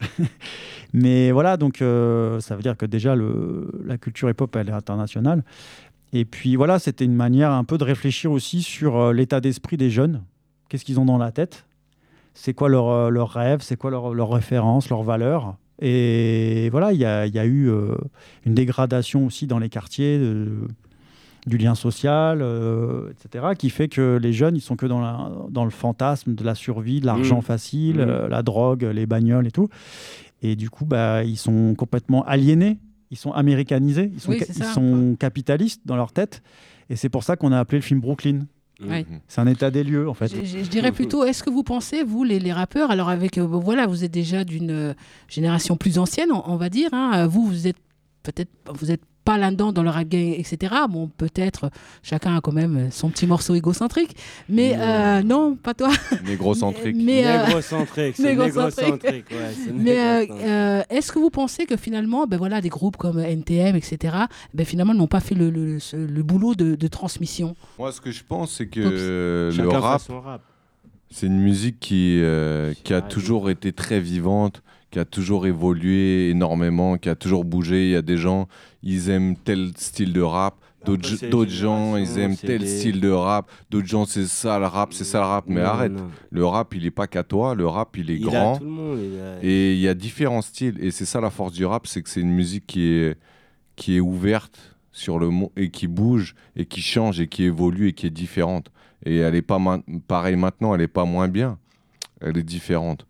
Mais voilà, donc euh, ça veut dire que déjà, le, la culture hip-hop, elle est internationale. Et puis voilà, c'était une manière un peu de réfléchir aussi sur euh, l'état d'esprit des jeunes. Qu'est-ce qu'ils ont dans la tête? C'est quoi leur, euh, leur rêve? C'est quoi leur, leur référence, leurs valeurs? Et voilà, il y a, y a eu euh, une dégradation aussi dans les quartiers de, du lien social, euh, et cetera, qui fait que les jeunes, ils sont que dans, la, dans le fantasme de la survie, de l'argent mmh. facile, mmh. euh, la drogue, les bagnoles et tout. Et du coup, bah, ils sont complètement aliénés. Ils sont américanisés, ils sont, oui, ca- ça, ils sont capitalistes dans leur tête. Et c'est pour ça qu'on a appelé le film Brooklyn. Oui. C'est un état des lieux, en fait. Je, je, je dirais plutôt, est-ce que vous pensez, vous, les, les rappeurs, alors avec, euh, voilà, vous êtes déjà d'une euh, génération plus ancienne, on, on va dire, hein, vous, vous êtes peut-être, vous êtes pas là-dedans dans le rap game, et cetera. Bon, peut-être, chacun a quand même son petit morceau égocentrique, mais euh, non, pas toi. Négrocentrique. Mais, euh, négrocentrique, c'est négrocentrique. Ouais, c'est mais euh, euh, est-ce que vous pensez que finalement, ben voilà, des groupes comme N T M, et cetera, ben finalement, n'ont pas fait le, le, le, le boulot de, de transmission? Moi, ce que je pense, c'est que euh, le Chacun rap, rap, c'est une musique qui, euh, qui a toujours été très vivante, qui a toujours évolué énormément, qui a toujours bougé. Il y a des gens, ils aiment tel style de rap. D'autres, Après, d'autres gens, ils aiment tel des... style de rap. D'autres gens, c'est ça le rap, c'est ça le rap. Mais non, arrête, non. Le rap, il n'est pas qu'à toi. Le rap, il est il grand. A tout le monde, il a... Et il y a différents styles. Et c'est ça la force du rap, c'est que c'est une musique qui est, qui est ouverte sur le monde et qui bouge et qui change et qui évolue et qui est différente. Et elle n'est pas ma- pareille maintenant, elle n'est pas moins bien. Elle est différente.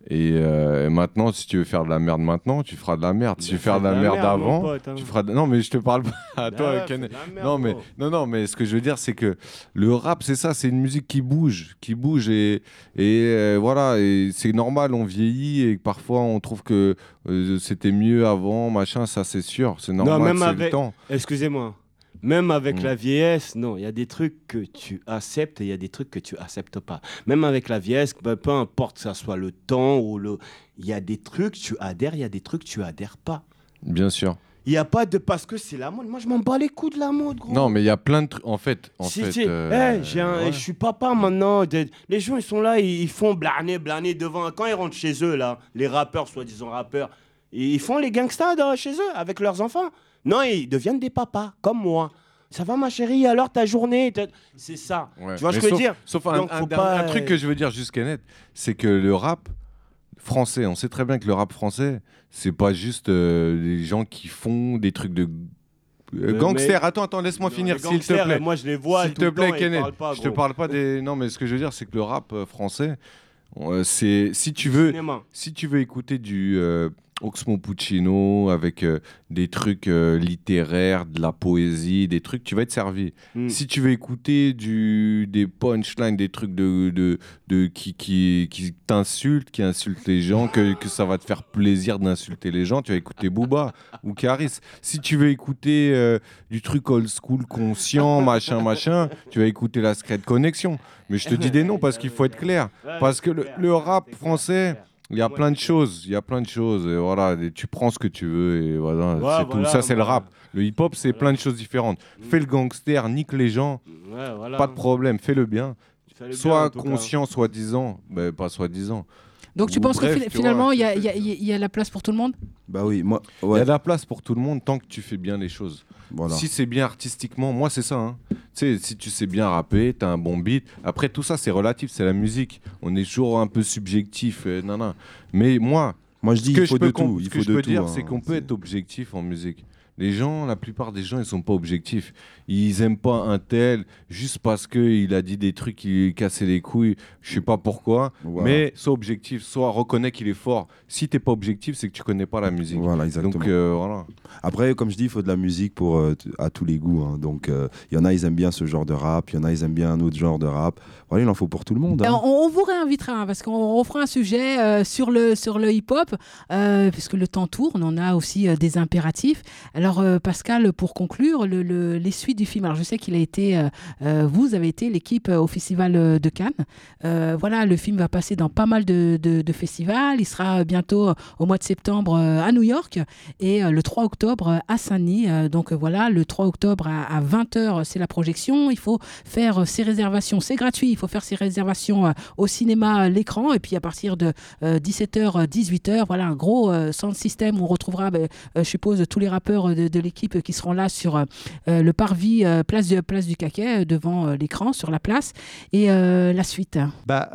Et euh, maintenant, si tu veux faire de la merde maintenant, tu feras de la merde. Si tu veux faire de la, de la merde, merde avant, pote, hein. tu feras de... Non, mais je te parle pas à toi, ah, Ken... non, mais, non, non, mais ce que je veux dire, c'est que le rap, c'est ça, c'est une musique qui bouge, qui bouge. Et, et euh, voilà, et c'est normal, on vieillit et parfois on trouve que euh, c'était mieux avant, machin, ça c'est sûr. C'est normal, non, même c'est avec... le temps. Excusez-moi. Même avec mmh. la vieillesse, non, il y a des trucs que tu acceptes et il y a des trucs que tu acceptes pas. Même avec la vieillesse, bah, peu importe que ça soit le temps ou le... Il y a des trucs, tu adhères, il y a des trucs, tu adhères pas. Bien sûr. Il n'y a pas de... Parce que c'est la mode. Moi, je m'en bats les coups de la mode, gros. Non, mais il y a plein de trucs. En fait, en si, fait si. euh... hey, j'ai un... ouais. Je suis papa maintenant. Les gens, ils sont là, ils font blaner, blaner devant... Quand ils rentrent chez eux, là, les rappeurs, soi-disant rappeurs, ils font les gangsters chez eux, avec leurs enfants. Non, ils deviennent des papas, comme moi. Ça va ma chérie, alors ta journée, c'est ça. Ouais. Tu vois ce mais que je sauf, veux dire. Sauf un, Donc, un, pas... un truc que je veux dire jusqu'à net, c'est que le rap français, on sait très bien que le rap français, c'est pas juste euh, les gens qui font des trucs de euh, gangsters. Mais... Attends, attends, laisse-moi non, finir, s'il te plaît. Moi, je les vois. S'il te plaît, Kenneth. Je te parle pas des. Non, mais ce que je veux dire, c'est que le rap euh, français, euh, c'est si tu veux, si tu veux écouter du euh, Oxmo Puccino avec euh, des trucs euh, littéraires, de la poésie, des trucs, tu vas être servi. Mm. Si tu veux écouter du, des punchlines, des trucs de, de, de, qui, qui, qui t'insultent, qui insultent les gens, que, que ça va te faire plaisir d'insulter les gens, tu vas écouter Booba ou Karis. Si tu veux écouter euh, du truc old school, conscient, machin, machin, tu vas écouter la Secret Connection. Mais je te dis des noms parce qu'il faut être clair. Parce que le, le rap français... Il y a plein de choses, il y a plein de choses, et voilà, et tu prends ce que tu veux, et voilà, ouais, c'est voilà, tout. Ça, c'est voilà. le rap. Le hip-hop, c'est voilà. plein de choses différentes. Mmh. Fais le gangster, nique les gens, ouais, voilà. pas de problème, fais-le bien. Fais le soit bien, conscient, soi-disant, mais pas soi-disant. Donc tu Ou penses bref, que finalement, il y, y, y a la place pour tout le monde ? Bah oui, moi... Il ouais. y a de la place pour tout le monde tant que tu fais bien les choses. Voilà. Si c'est bien artistiquement, moi c'est ça. Hein. Tu sais, si tu sais bien rapper, t'as un bon beat. Après tout ça, c'est relatif, c'est la musique. On est toujours un peu subjectif, euh, nan, nan. Mais moi, moi je dis il faut de tout. Ce il que faut je peux tout, dire, hein, c'est qu'on peut c'est... être objectif en musique. Les gens, la plupart des gens, ils sont pas objectifs. Ils aiment pas un tel juste parce qu'il a dit des trucs qui cassaient les couilles. Je sais pas pourquoi. Voilà. Mais sois objectif, soit reconnais qu'il est fort. Si t'es pas objectif, c'est que tu connais pas la musique. Voilà, exactement. Donc, euh, voilà. Après, comme je dis, il faut de la musique pour, euh, t- à tous les goûts. Hein. Donc, il euh, y en a, ils aiment bien ce genre de rap. Il y en a, ils aiment bien un autre genre de rap. Voilà, il en faut pour tout le monde. Hein. On, on vous réinvitera hein, parce qu'on refera un sujet euh, sur, le, sur le hip-hop, euh, puisque le temps tourne. On a aussi euh, des impératifs. Alors, euh, Pascal, pour conclure, le, le, les suites du film. Alors, je sais qu'il a été, euh, euh, vous avez été l'équipe euh, au Festival de Cannes. Euh, voilà, le film va passer dans pas mal de, de, de festivals. Il sera bientôt euh, au mois de septembre euh, à New York et euh, le trois octobre euh, à Saint-Denis. Euh, donc euh, voilà, le trois octobre à, à vingt heures, c'est la projection. Il faut faire euh, ses réservations. C'est gratuit. Il faut faire ses réservations euh, au cinéma, euh, l'écran. Et puis à partir de euh, dix-sept heures, dix-huit heures, voilà, un gros euh, sound system où on retrouvera, bah, euh, je suppose, tous les rappeurs de, de l'équipe qui seront là sur euh, le parvis euh, place, de, place du Caquet, euh, devant euh, l'écran, sur la place. Et euh, la suite bah,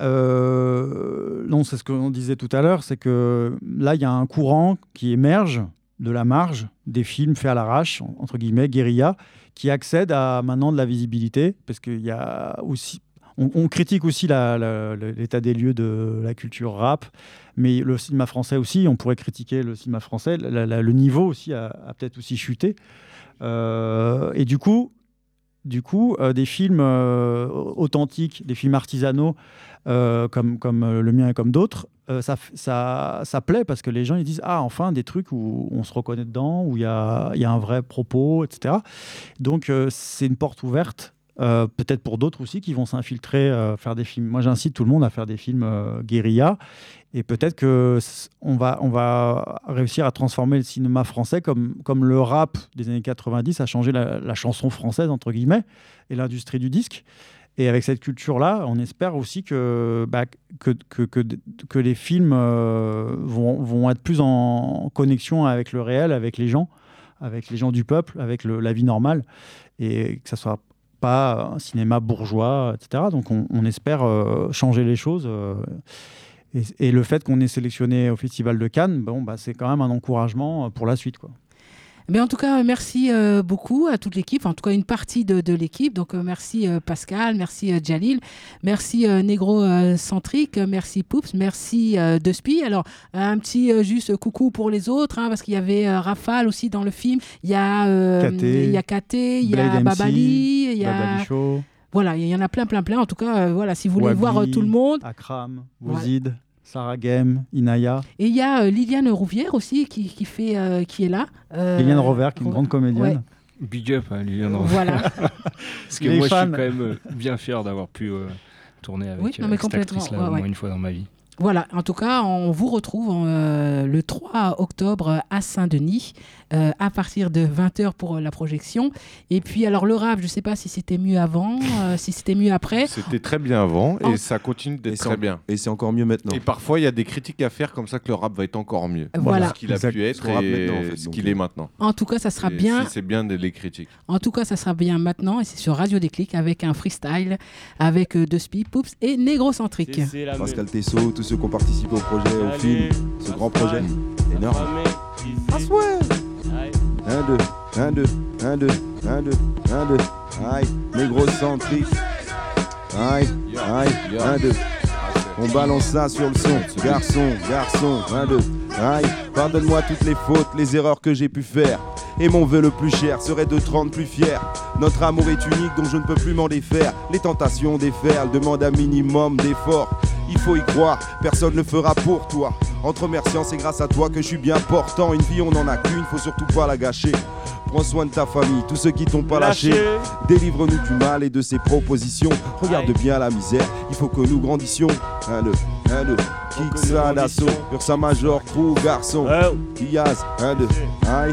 euh, non, c'est ce qu'on disait tout à l'heure, c'est que là, il y a un courant qui émerge de la marge des films faits à l'arrache, entre guillemets, guérilla, qui accède à maintenant de la visibilité, parce qu'il y a aussi... On, on critique aussi la, la, l'état des lieux de la culture rap, mais le cinéma français aussi, on pourrait critiquer le cinéma français, la, la, le niveau aussi a, a peut-être aussi chuté. Euh, et du coup, du coup euh, des films euh, authentiques, des films artisanaux, euh, comme, comme le mien et comme d'autres, euh, ça, ça, ça plaît parce que les gens ils disent « Ah, enfin, des trucs où on se reconnaît dedans, où il y a, y a un vrai propos, et cetera » Donc, euh, c'est une porte ouverte. Euh, peut-être pour d'autres aussi qui vont s'infiltrer, euh, faire des films. Moi, j'incite tout le monde à faire des films euh, guérilla. Et peut-être qu'on va, on va réussir à transformer le cinéma français comme, comme le rap des années quatre-vingt-dix a changé la, la chanson française, entre guillemets, et l'industrie du disque. Et avec cette culture-là, on espère aussi que, bah, que, que, que, que les films euh, vont, vont être plus en connexion avec le réel, avec les gens, avec les gens du peuple, avec le, la vie normale, et que ça soit pas un cinéma bourgeois, et cetera. Donc on, on espère euh, changer les choses. Euh, et, et le fait qu'on ait sélectionné au Festival de Cannes, bon, bah, c'est quand même un encouragement pour la suite, quoi. Mais en tout cas, merci euh, beaucoup à toute l'équipe, en tout cas une partie de, de l'équipe. Donc euh, merci euh, Pascal, merci euh, Jalil, merci euh, Negro euh, Centrique, merci Poups, merci euh, Despi. Alors un petit euh, juste coucou pour les autres, hein, parce qu'il y avait euh, Rafale aussi dans le film. Il y a euh, il y a Katé, il y a Babali, il y a Babali Show. Voilà, il y en a plein, plein, plein. En tout cas, euh, voilà, si vous voulez Wabi, voir euh, tout le monde. Akram, Wouzid, voilà. Sarah Game, Inaya. Et il y a euh, Liliane Rouvière aussi qui, qui, fait, euh, qui est là. Euh, Liliane Rovert, qui est une grande comédienne. Ouais. Big up à Liliane Rovert. Voilà. Parce que Les moi, fans. je suis quand même bien fier d'avoir pu euh, tourner avec, oui, non, avec cette actrice-là ouais, au moins ouais. une fois dans ma vie. Voilà, en tout cas, on vous retrouve euh, le trois octobre à Saint-Denis, euh, à partir de vingt heures pour la projection. Et puis, alors, le rap, je ne sais pas si c'était mieux avant, euh, si c'était mieux après. C'était très bien avant et en... ça continue d'être très bien. Et c'est encore mieux maintenant. Et parfois, il y a des critiques à faire comme ça que le rap va être encore mieux. Voilà. Ce qu'il a exact. pu être et en fait, ce qu'il est maintenant. En tout cas, ça sera et bien. Si c'est bien de les critiques. En tout cas, ça sera bien maintenant et c'est sur Radio Déclic avec un freestyle avec euh, Despi, Poups et Négrocentrique. Pascal Tessot, tous ceux qui ont participé au projet, au Allez, film, ce grand projet énorme. Ah ouais. un, deux, un, deux, un, deux, un, deux, un, deux, aïe, Négrocentrique. Aïe, aïe, un, deux. On balance ça sur le son, garçon, garçon, un, deux, aïe. Pardonne-moi toutes les fautes, les erreurs que j'ai pu faire. Et mon vœu le plus cher serait de te rendre plus fier. Notre amour est unique dont je ne peux plus m'en défaire. Les tentations déferlent, demandent un minimum d'effort. Il faut y croire, personne ne le fera pour toi. En te remerciant, c'est grâce à toi que je suis bien portant. Une vie on n'en a qu'une, faut surtout pas la gâcher. Prends soin de ta famille, tous ceux qui t'ont pas lâché. Délivre-nous du mal et de ses propositions. Regarde bien la misère, il faut que nous grandissions. Un, deux, un, deux, kick ça d'assaut. Ursa Major, crew, garçon. Diaz, un, deux, aïe.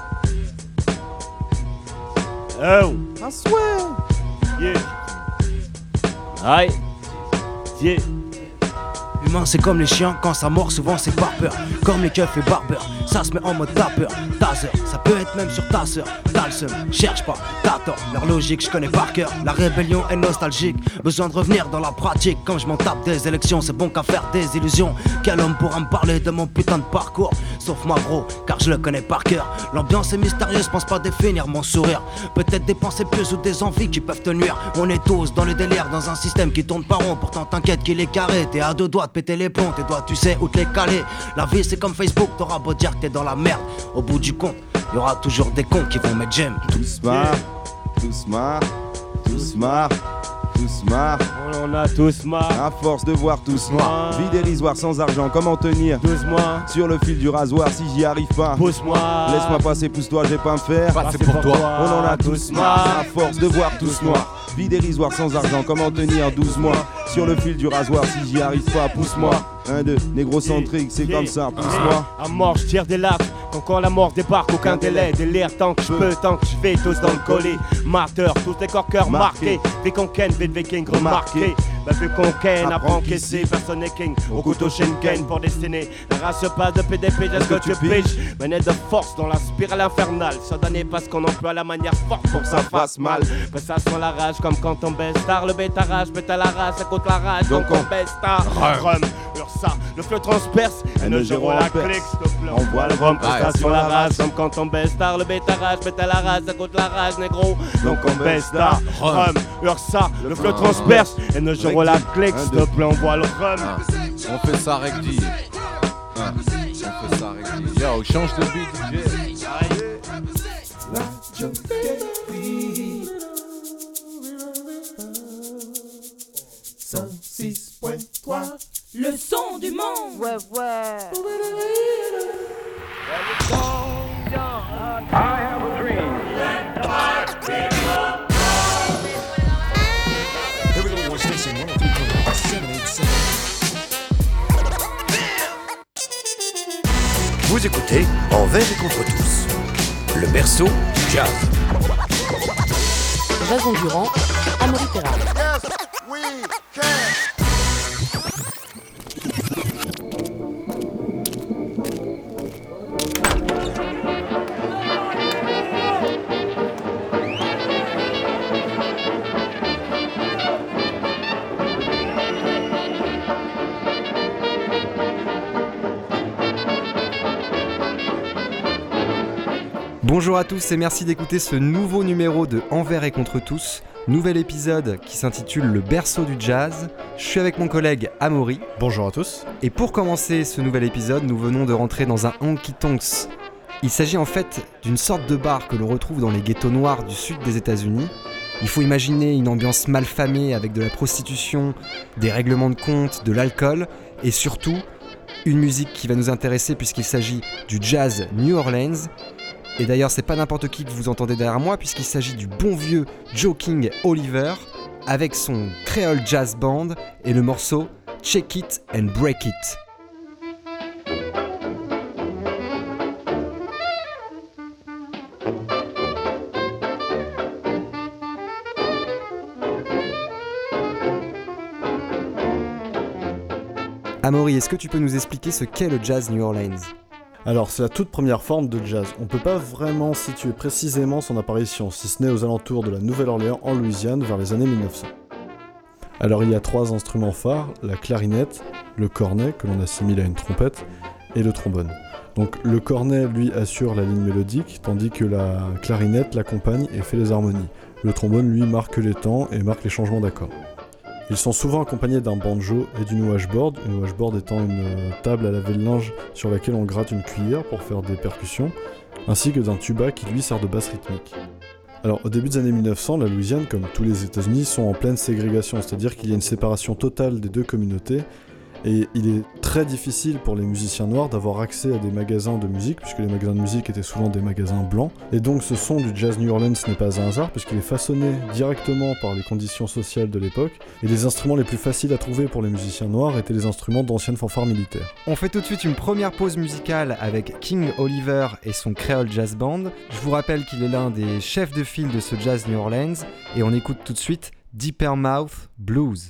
Oh, I swear. Yeah. Aïe. Yeah. Humain c'est comme les chiens, quand ça mord souvent c'est par peur. Comme les keufs et barbeurs, ça se met en mode tapeur. Taser, ça peut être même sur ta sœur. T'as le seum, cherche pas, t'as tort. Leur logique je connais par cœur, la rébellion est nostalgique. Besoin de revenir dans la pratique, quand je m'en tape des élections. C'est bon qu'à faire des illusions. Quel homme pourra me parler de mon putain de parcours? Sauf moi bro, car je le connais par cœur. L'ambiance est mystérieuse, pense pas définir mon sourire. Peut-être des pensées pieuses ou des envies qui peuvent te nuire. On est tous dans le délire, dans un système qui tourne pas rond. Pourtant t'inquiète qu'il est carré, t'es à deux doigts de péter les plombs. Tes doigts tu sais où te les caler. La vie c'est comme Facebook, t'auras beau dire que t'es dans la merde. Au bout du compte, y'aura toujours des cons qui vont mettre j'aime. Tous marre, tous marre, tous marre, tous marre. On en a tous marre. À force de voir tous noir. Vie dérisoire sans argent, comment tenir? douze mois. Sur le fil du rasoir, si j'y arrive pas. Pousse-moi. Laisse-moi passer, pousse-toi, j'ai pas me faire. Passer pour toi. On en a tous marre. À force de voir tous noirs. Vie dérisoire sans argent, comment tenir douze mois? Sur le fil du rasoir, si j'y arrive pas, pousse-moi. Un, deux, Négrocentrique, c'est comme ça, pousse-moi. À mort, je tire des larmes. Quand, quand la mort débarque, aucun délai. Délire tant que je peux, tant que je vais, tous dans le collet. Marteur, tous les corps marqués. Dès qu'on ken, vite viking remarqué. Bah vu qu'on ken, apprends qu'aider, personne n'est king. Au couteau Schengen pour destiner. La race se passe de P D P, est-ce que tu piges? Manette de force dans la spirale infernale. Ça donné parce qu'on emploie la manière forte pour que ça fasse mal. Mais ça sent la rage comme quand on baisse tard. Le bêta rage, bêta la rage, ça coûte la rage. Donc on baisse tard. Rhum, ça, le flot transperce. Et nos géros la clique, s'il te plaît. On voit le rhum, ça sur la rage. Comme quand on baisse tard. Le bêta rage, bêta la rage, ça coûte la rage, négro. Donc on baisse tard. Rhum, ça, le flot transperce. Et nos géros la clique, s'il te plaît. On voit le rhum. On fait ça recti. On fait ça recti. Yo, change de beat, D J. cent six point trois Le son du monde. Ouais, ouais. I have a dream. Here we go, one station, one oh three point seven eight seven. Vous écoutez Envers et contre tous, le berceau du jazz. Jason Durand, Amaury Perard. Yes, we can. Bonjour à tous et merci d'écouter ce nouveau numéro de Envers et contre tous. Nouvel épisode qui s'intitule Le berceau du jazz. Je suis avec mon collègue Amaury. Bonjour à tous. Et pour commencer ce nouvel épisode, nous venons de rentrer dans un honky tonks. Il s'agit en fait d'une sorte de bar que l'on retrouve dans les ghettos noirs du sud des États-Unis. Il faut imaginer une ambiance malfamée avec de la prostitution, des règlements de compte, de l'alcool et surtout une musique qui va nous intéresser puisqu'il s'agit du jazz New Orleans. Et d'ailleurs, c'est pas n'importe qui que vous entendez derrière moi puisqu'il s'agit du bon vieux Joe King Oliver avec son Creole Jazz Band et le morceau Check It and Break It. Amaury, est-ce que tu peux nous expliquer ce qu'est le jazz New Orleans ? Alors, c'est la toute première forme de jazz. On ne peut pas vraiment situer précisément son apparition, si ce n'est aux alentours de la Nouvelle-Orléans en Louisiane vers les années mille neuf cents. Alors, il y a trois instruments phares, la clarinette, le cornet, que l'on assimile à une trompette, et le trombone. Donc, le cornet, lui, assure la ligne mélodique, tandis que la clarinette l'accompagne et fait les harmonies. Le trombone, lui, marque les temps et marque les changements d'accords. Ils sont souvent accompagnés d'un banjo et d'une washboard, une washboard étant une table à laver le linge sur laquelle on gratte une cuillère pour faire des percussions, ainsi que d'un tuba qui lui sert de basse rythmique. Alors au début des années mille neuf cents, la Louisiane, comme tous les États-Unis, sont en pleine ségrégation, c'est-à-dire qu'il y a une séparation totale des deux communautés, et il est très difficile pour les musiciens noirs d'avoir accès à des magasins de musique, puisque les magasins de musique étaient souvent des magasins blancs. Et donc ce son du jazz New Orleans n'est pas un hasard, puisqu'il est façonné directement par les conditions sociales de l'époque, et les instruments les plus faciles à trouver pour les musiciens noirs étaient les instruments d'anciennes fanfares militaires. On fait tout de suite une première pause musicale avec King Oliver et son Creole Jazz Band. Je vous rappelle qu'il est l'un des chefs de file de ce jazz New Orleans, et on écoute tout de suite Deeper Mouth Blues.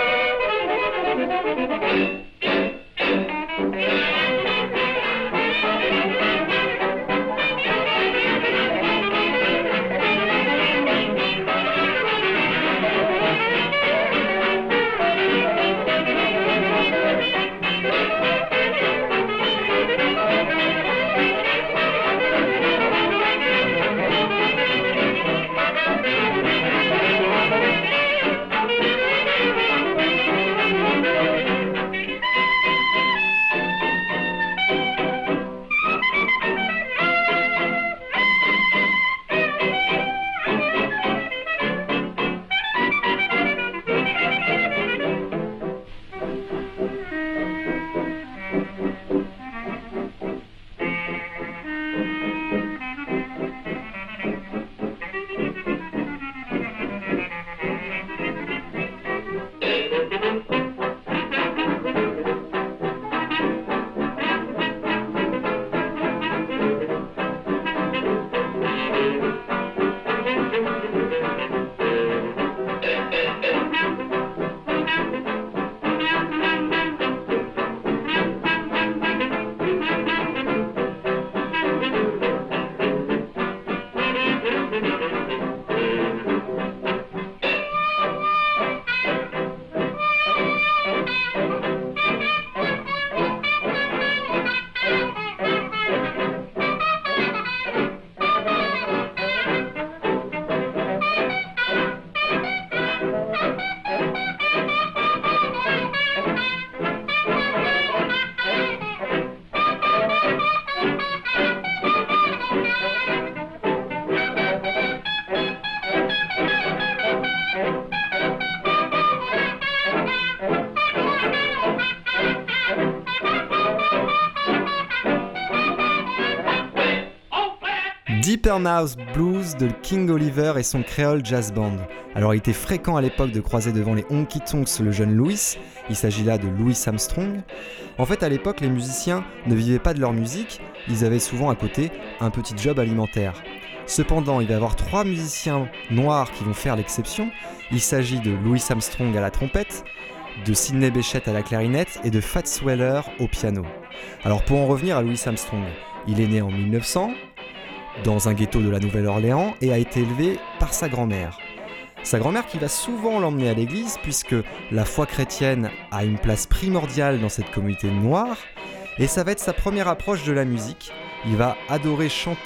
Deeper Mouth Blues de King Oliver et son Creole Jazz Band. Alors il était fréquent à l'époque de croiser devant les honky tonks le jeune Louis, il s'agit là de Louis Armstrong. En fait à l'époque les musiciens ne vivaient pas de leur musique, ils avaient souvent à côté un petit job alimentaire. Cependant il va y avoir trois musiciens noirs qui vont faire l'exception, il s'agit de Louis Armstrong à la trompette, de Sidney Bechet à la clarinette et de Fats Weller au piano. Alors pour en revenir à Louis Armstrong, il est né en mille neuf cents, dans un ghetto de la Nouvelle-Orléans et a été élevé par sa grand-mère. Sa grand-mère qui va souvent l'emmener à l'église puisque la foi chrétienne a une place primordiale dans cette communauté noire et ça va être sa première approche de la musique. Il va adorer chanter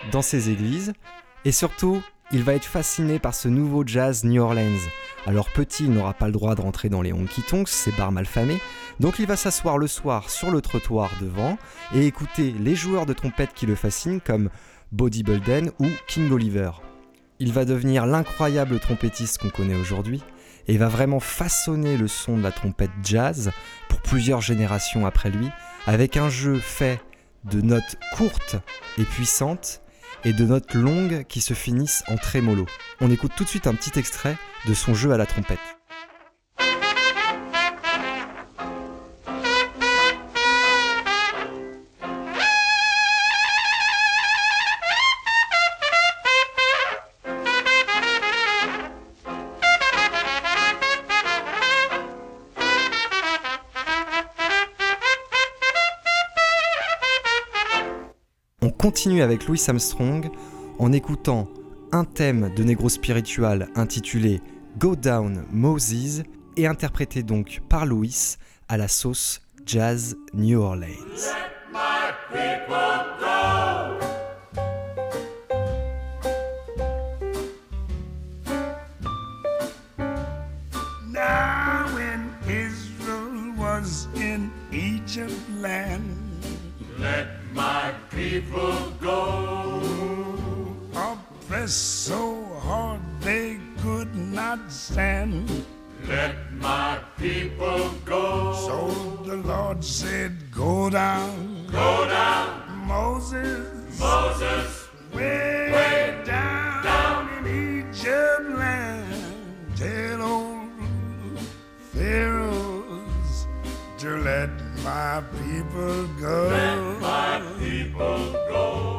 dans ses églises, et surtout, il va être fasciné par ce nouveau jazz New Orleans. Alors petit, il n'aura pas le droit de rentrer dans les honky-tonks, ces bars malfamés, donc il va s'asseoir le soir sur le trottoir devant et écouter les joueurs de trompette qui le fascinent comme Buddy Bolden ou King Oliver. Il va devenir l'incroyable trompettiste qu'on connaît aujourd'hui et va vraiment façonner le son de la trompette jazz pour plusieurs générations après lui, avec un jeu fait de notes courtes et puissantes et de notes longues qui se finissent en trémolo. On écoute tout de suite un petit extrait de son jeu à la trompette. On continue avec Louis Armstrong en écoutant un thème de Negro Spiritual intitulé Go Down Moses et interprété donc par Louis à la sauce Jazz New Orleans. Now when Israel was in Egypt land, let my people go. Oppressed so hard they could not stand. Let my people go. So the Lord said, go down. Go down. Moses. Moses. Way, way down, down in Egypt land. Tell old Pharaohs to let my people go. Let my people go.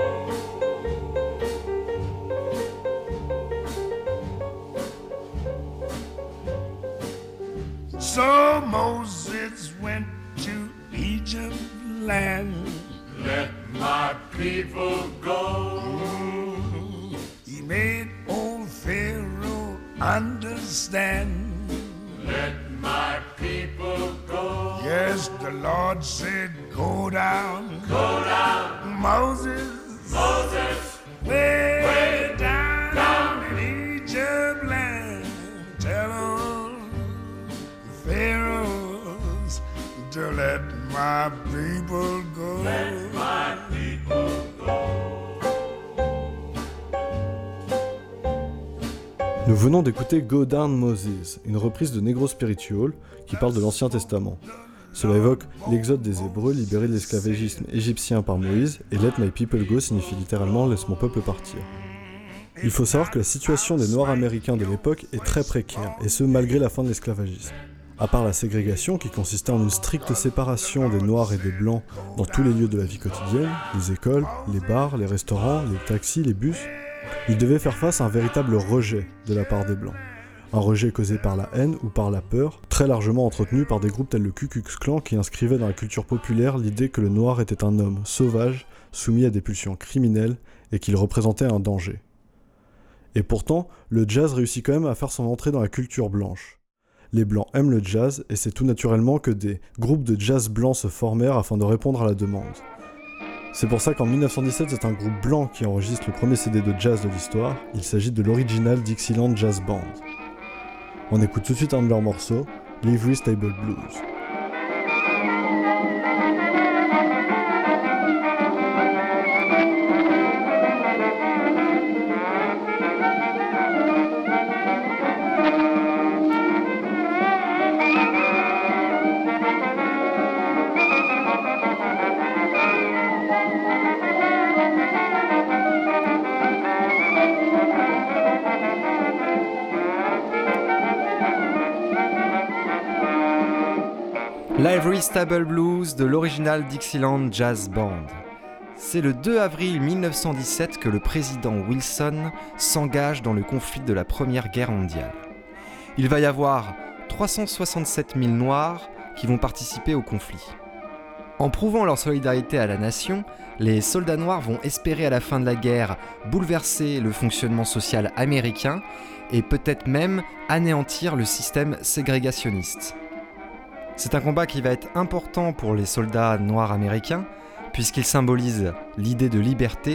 So Moses went to Egypt land. Let my people go. Mm. He made old Pharaoh understand. Let my people go. Yes, the Lord said, go down. Go down. Moses. Moses. Way, way down, down in Egypt land. Tell them Pharaohs to let my people go. Let my people go. Nous venons d'écouter Go Down Moses, une reprise de Negro Spiritual qui parle de l'Ancien Testament. Cela évoque l'exode des Hébreux libérés de l'esclavagisme égyptien par Moïse, et Let My People Go signifie littéralement Laisse mon peuple partir. Il faut savoir que la situation des Noirs américains de l'époque est très précaire, et ce malgré la fin de l'esclavagisme. À part la ségrégation qui consistait en une stricte séparation des Noirs et des Blancs dans tous les lieux de la vie quotidienne, les écoles, les bars, les restaurants, les taxis, les bus, ils devaient faire face à un véritable rejet de la part des Blancs. Un rejet causé par la haine ou par la peur, très largement entretenu par des groupes tels le Ku Klux Klan qui inscrivaient dans la culture populaire l'idée que le noir était un homme sauvage, soumis à des pulsions criminelles et qu'il représentait un danger. Et pourtant, le jazz réussit quand même à faire son entrée dans la culture blanche. Les Blancs aiment le jazz et c'est tout naturellement que des groupes de jazz blancs se formèrent afin de répondre à la demande. C'est pour ça qu'en dix-neuf cent dix-sept, c'est un groupe blanc qui enregistre le premier C D de jazz de l'histoire. Il s'agit de l'Original Dixieland Jazz Band. On écoute tout de suite un de leurs morceaux, Livery Stable Blues. Livery Stable Blues de l'Original Dixieland Jazz Band. C'est le deux avril mille neuf cent dix-sept que le président Wilson s'engage dans le conflit de la Première Guerre mondiale. Il va y avoir trois cent soixante-sept mille Noirs qui vont participer au conflit. En prouvant leur solidarité à la nation, les soldats noirs vont espérer à la fin de la guerre bouleverser le fonctionnement social américain et peut-être même anéantir le système ségrégationniste. C'est un combat qui va être important pour les soldats noirs américains, puisqu'il symbolise l'idée de liberté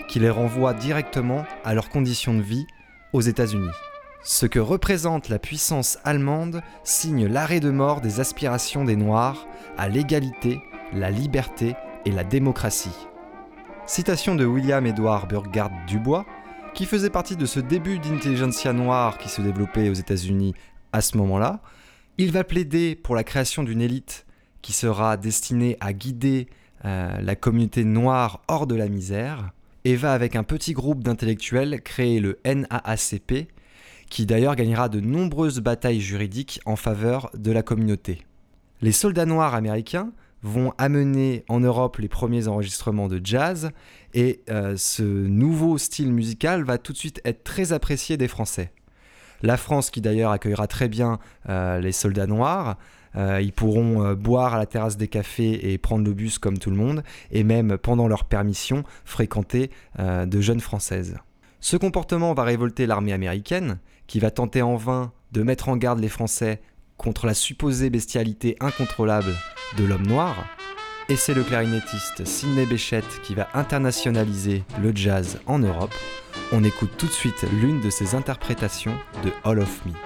qui les renvoie directement à leurs conditions de vie aux États-Unis. Ce que représente la puissance allemande signe l'arrêt de mort des aspirations des Noirs à l'égalité, la liberté et la démocratie. Citation de William Edward Burghardt Dubois, qui faisait partie de ce début d'intelligentsia noire qui se développait aux États-Unis à ce moment-là. Il va plaider pour la création d'une élite qui sera destinée à guider euh, la communauté noire hors de la misère, et va avec un petit groupe d'intellectuels créer le N double A C P, qui d'ailleurs gagnera de nombreuses batailles juridiques en faveur de la communauté. Les soldats noirs américains vont amener en Europe les premiers enregistrements de jazz, et euh, ce nouveau style musical va tout de suite être très apprécié des Français. La France, qui d'ailleurs accueillera très bien euh, les soldats noirs, euh, ils pourront euh, boire à la terrasse des cafés et prendre le bus comme tout le monde, et même pendant leur permission fréquenter euh, de jeunes Françaises. Ce comportement va révolter l'armée américaine, qui va tenter en vain de mettre en garde les Français contre la supposée bestialité incontrôlable de l'homme noir, et c'est le clarinettiste Sidney Bechet qui va internationaliser le jazz en Europe. On écoute tout de suite l'une de ses interprétations de All of Me.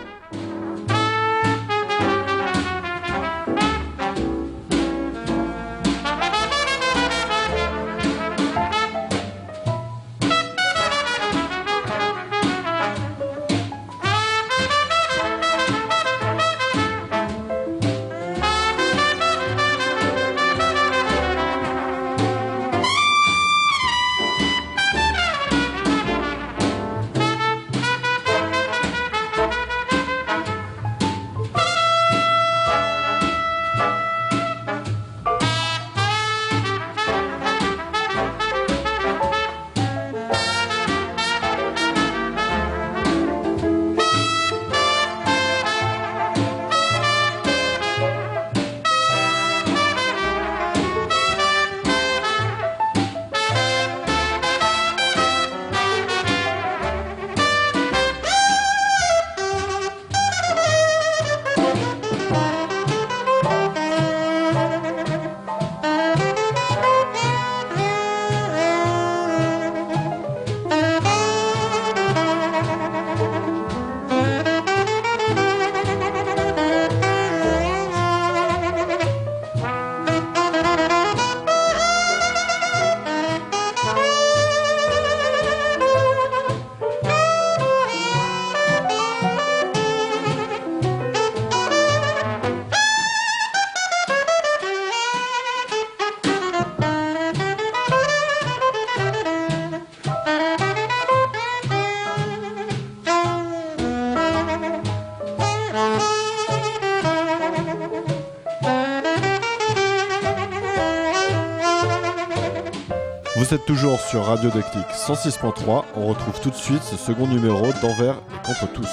Vous êtes toujours sur Radio Déclic cent six point trois, on retrouve tout de suite ce second numéro d'Envers et contre tous.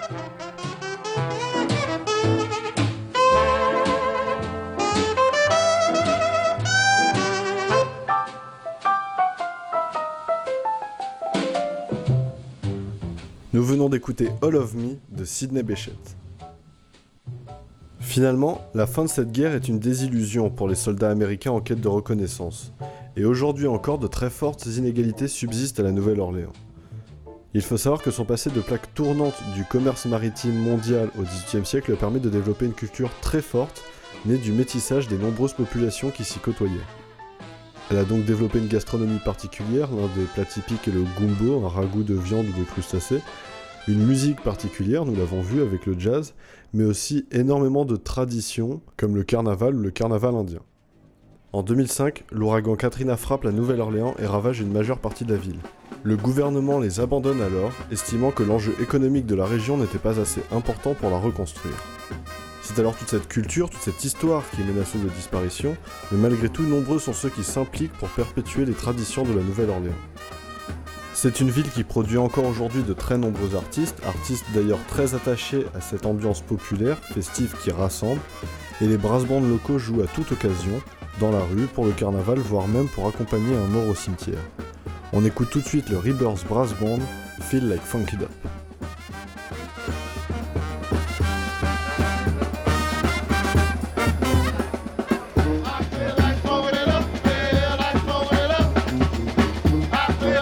Nous venons d'écouter All of Me de Sidney Bechet. Finalement, la fin de cette guerre est une désillusion pour les soldats américains en quête de reconnaissance. Et aujourd'hui encore, de très fortes inégalités subsistent à la Nouvelle-Orléans. Il faut savoir que son passé de plaque tournante du commerce maritime mondial au dix-huitième siècle permet de développer une culture très forte, née du métissage des nombreuses populations qui s'y côtoyaient. Elle a donc développé une gastronomie particulière, l'un des plats typiques est le gumbo, un ragoût de viande ou de crustacés, une musique particulière, nous l'avons vu avec le jazz, mais aussi énormément de traditions, comme le carnaval ou le carnaval indien. En deux mille cinq, l'ouragan Katrina frappe la Nouvelle-Orléans et ravage une majeure partie de la ville. Le gouvernement les abandonne alors, estimant que l'enjeu économique de la région n'était pas assez important pour la reconstruire. C'est alors toute cette culture, toute cette histoire qui est menacée de disparition, mais malgré tout, nombreux sont ceux qui s'impliquent pour perpétuer les traditions de la Nouvelle-Orléans. C'est une ville qui produit encore aujourd'hui de très nombreux artistes, artistes d'ailleurs très attachés à cette ambiance populaire, festive qui rassemble, et les brass bands locaux jouent à toute occasion, dans la rue, pour le carnaval, voire même pour accompagner un mort au cimetière. On écoute tout de suite le Rebirth Brass Band, Feel Like Funked Up. I feel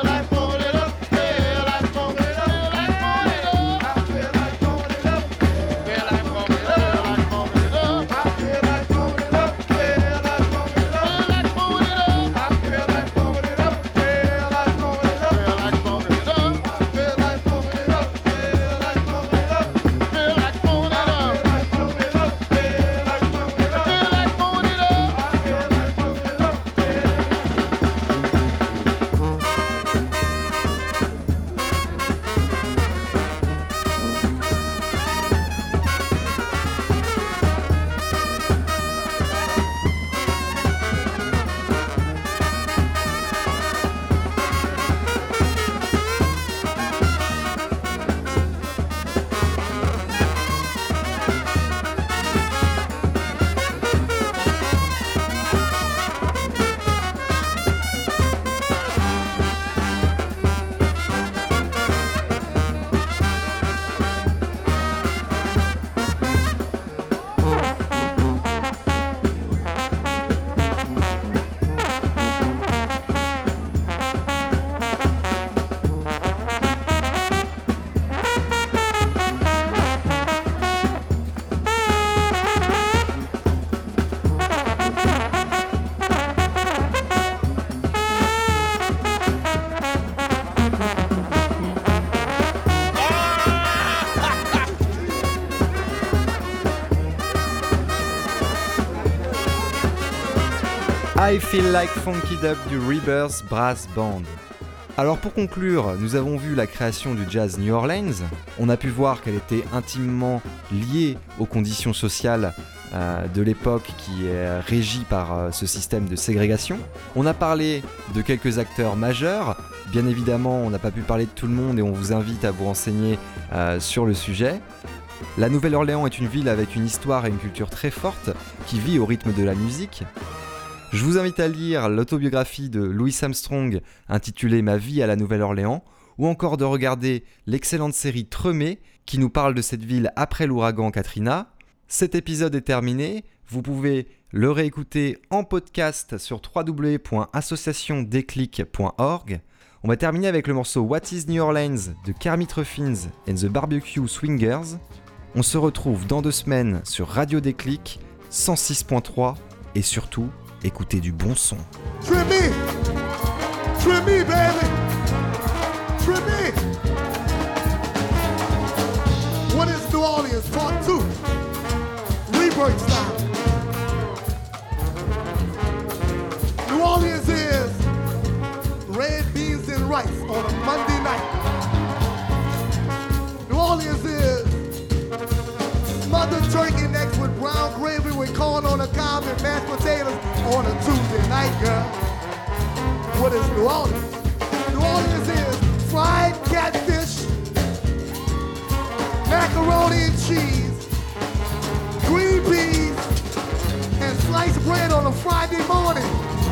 I Feel Like Funky Dub du Rebirth Brass Band. Alors pour conclure, nous avons vu la création du jazz New Orleans. On a pu voir qu'elle était intimement liée aux conditions sociales euh, de l'époque qui est régie par euh, ce système de ségrégation. On a parlé de quelques acteurs majeurs. Bien évidemment, on n'a pas pu parler de tout le monde et on vous invite à vous renseigner euh, sur le sujet. La Nouvelle-Orléans est une ville avec une histoire et une culture très forte qui vit au rythme de la musique. Je vous invite à lire l'autobiographie de Louis Armstrong intitulée « Ma vie à la Nouvelle-Orléans » ou encore de regarder l'excellente série Tremé qui nous parle de cette ville après l'ouragan Katrina. Cet épisode est terminé, vous pouvez le réécouter en podcast sur w w w point association déclic point org. On va terminer avec le morceau What is New Orleans de Kermit Ruffins and the Barbecue Swingers. On se retrouve dans deux semaines sur Radio Déclic cent six point trois et surtout, écoutez du bon son. Trim me! Trim me, baby! Trim me! What is New Orleans? Part two. Rebirth style. New Orleans is red beans and rice on a Monday night. New Orleans is mother turkey necks with brown gravy with corn on the cob and mashed potatoes on a Tuesday night, girl. What is New Orleans? New Orleans is fried catfish, macaroni and cheese, green peas, and sliced bread on a Friday morning.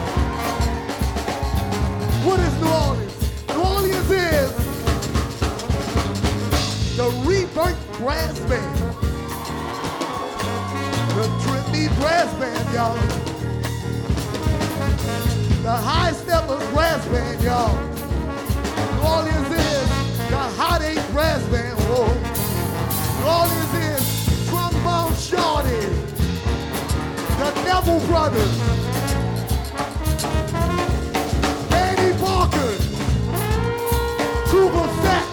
What is New Orleans? New Orleans is the Rebirth Brass Band. The Trinity Brass Band, y'all. The High Steppers Brass Band, y'all. New Orleans is the Hot Eight Brass Band, whoa. New Orleans is Trombone Shorty, the Neville Brothers, Eddie Parker, Tuba Sax.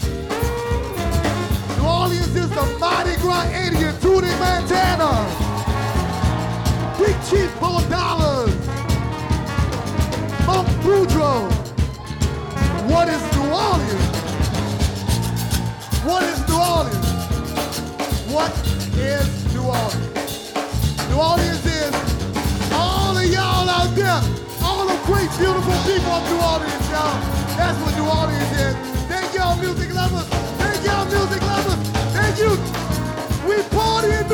New Orleans is the Mardi Gras Indian, Tootie Montana, Big Chief Paul Dollars, Monk Boudreaux. What is New Orleans? What is New Orleans? What is New Orleans? New Orleans is all of y'all out there, all the great, beautiful people of New Orleans, y'all. That's what New Orleans is. Thank y'all, music lovers. Thank y'all, music lovers. Thank you. We party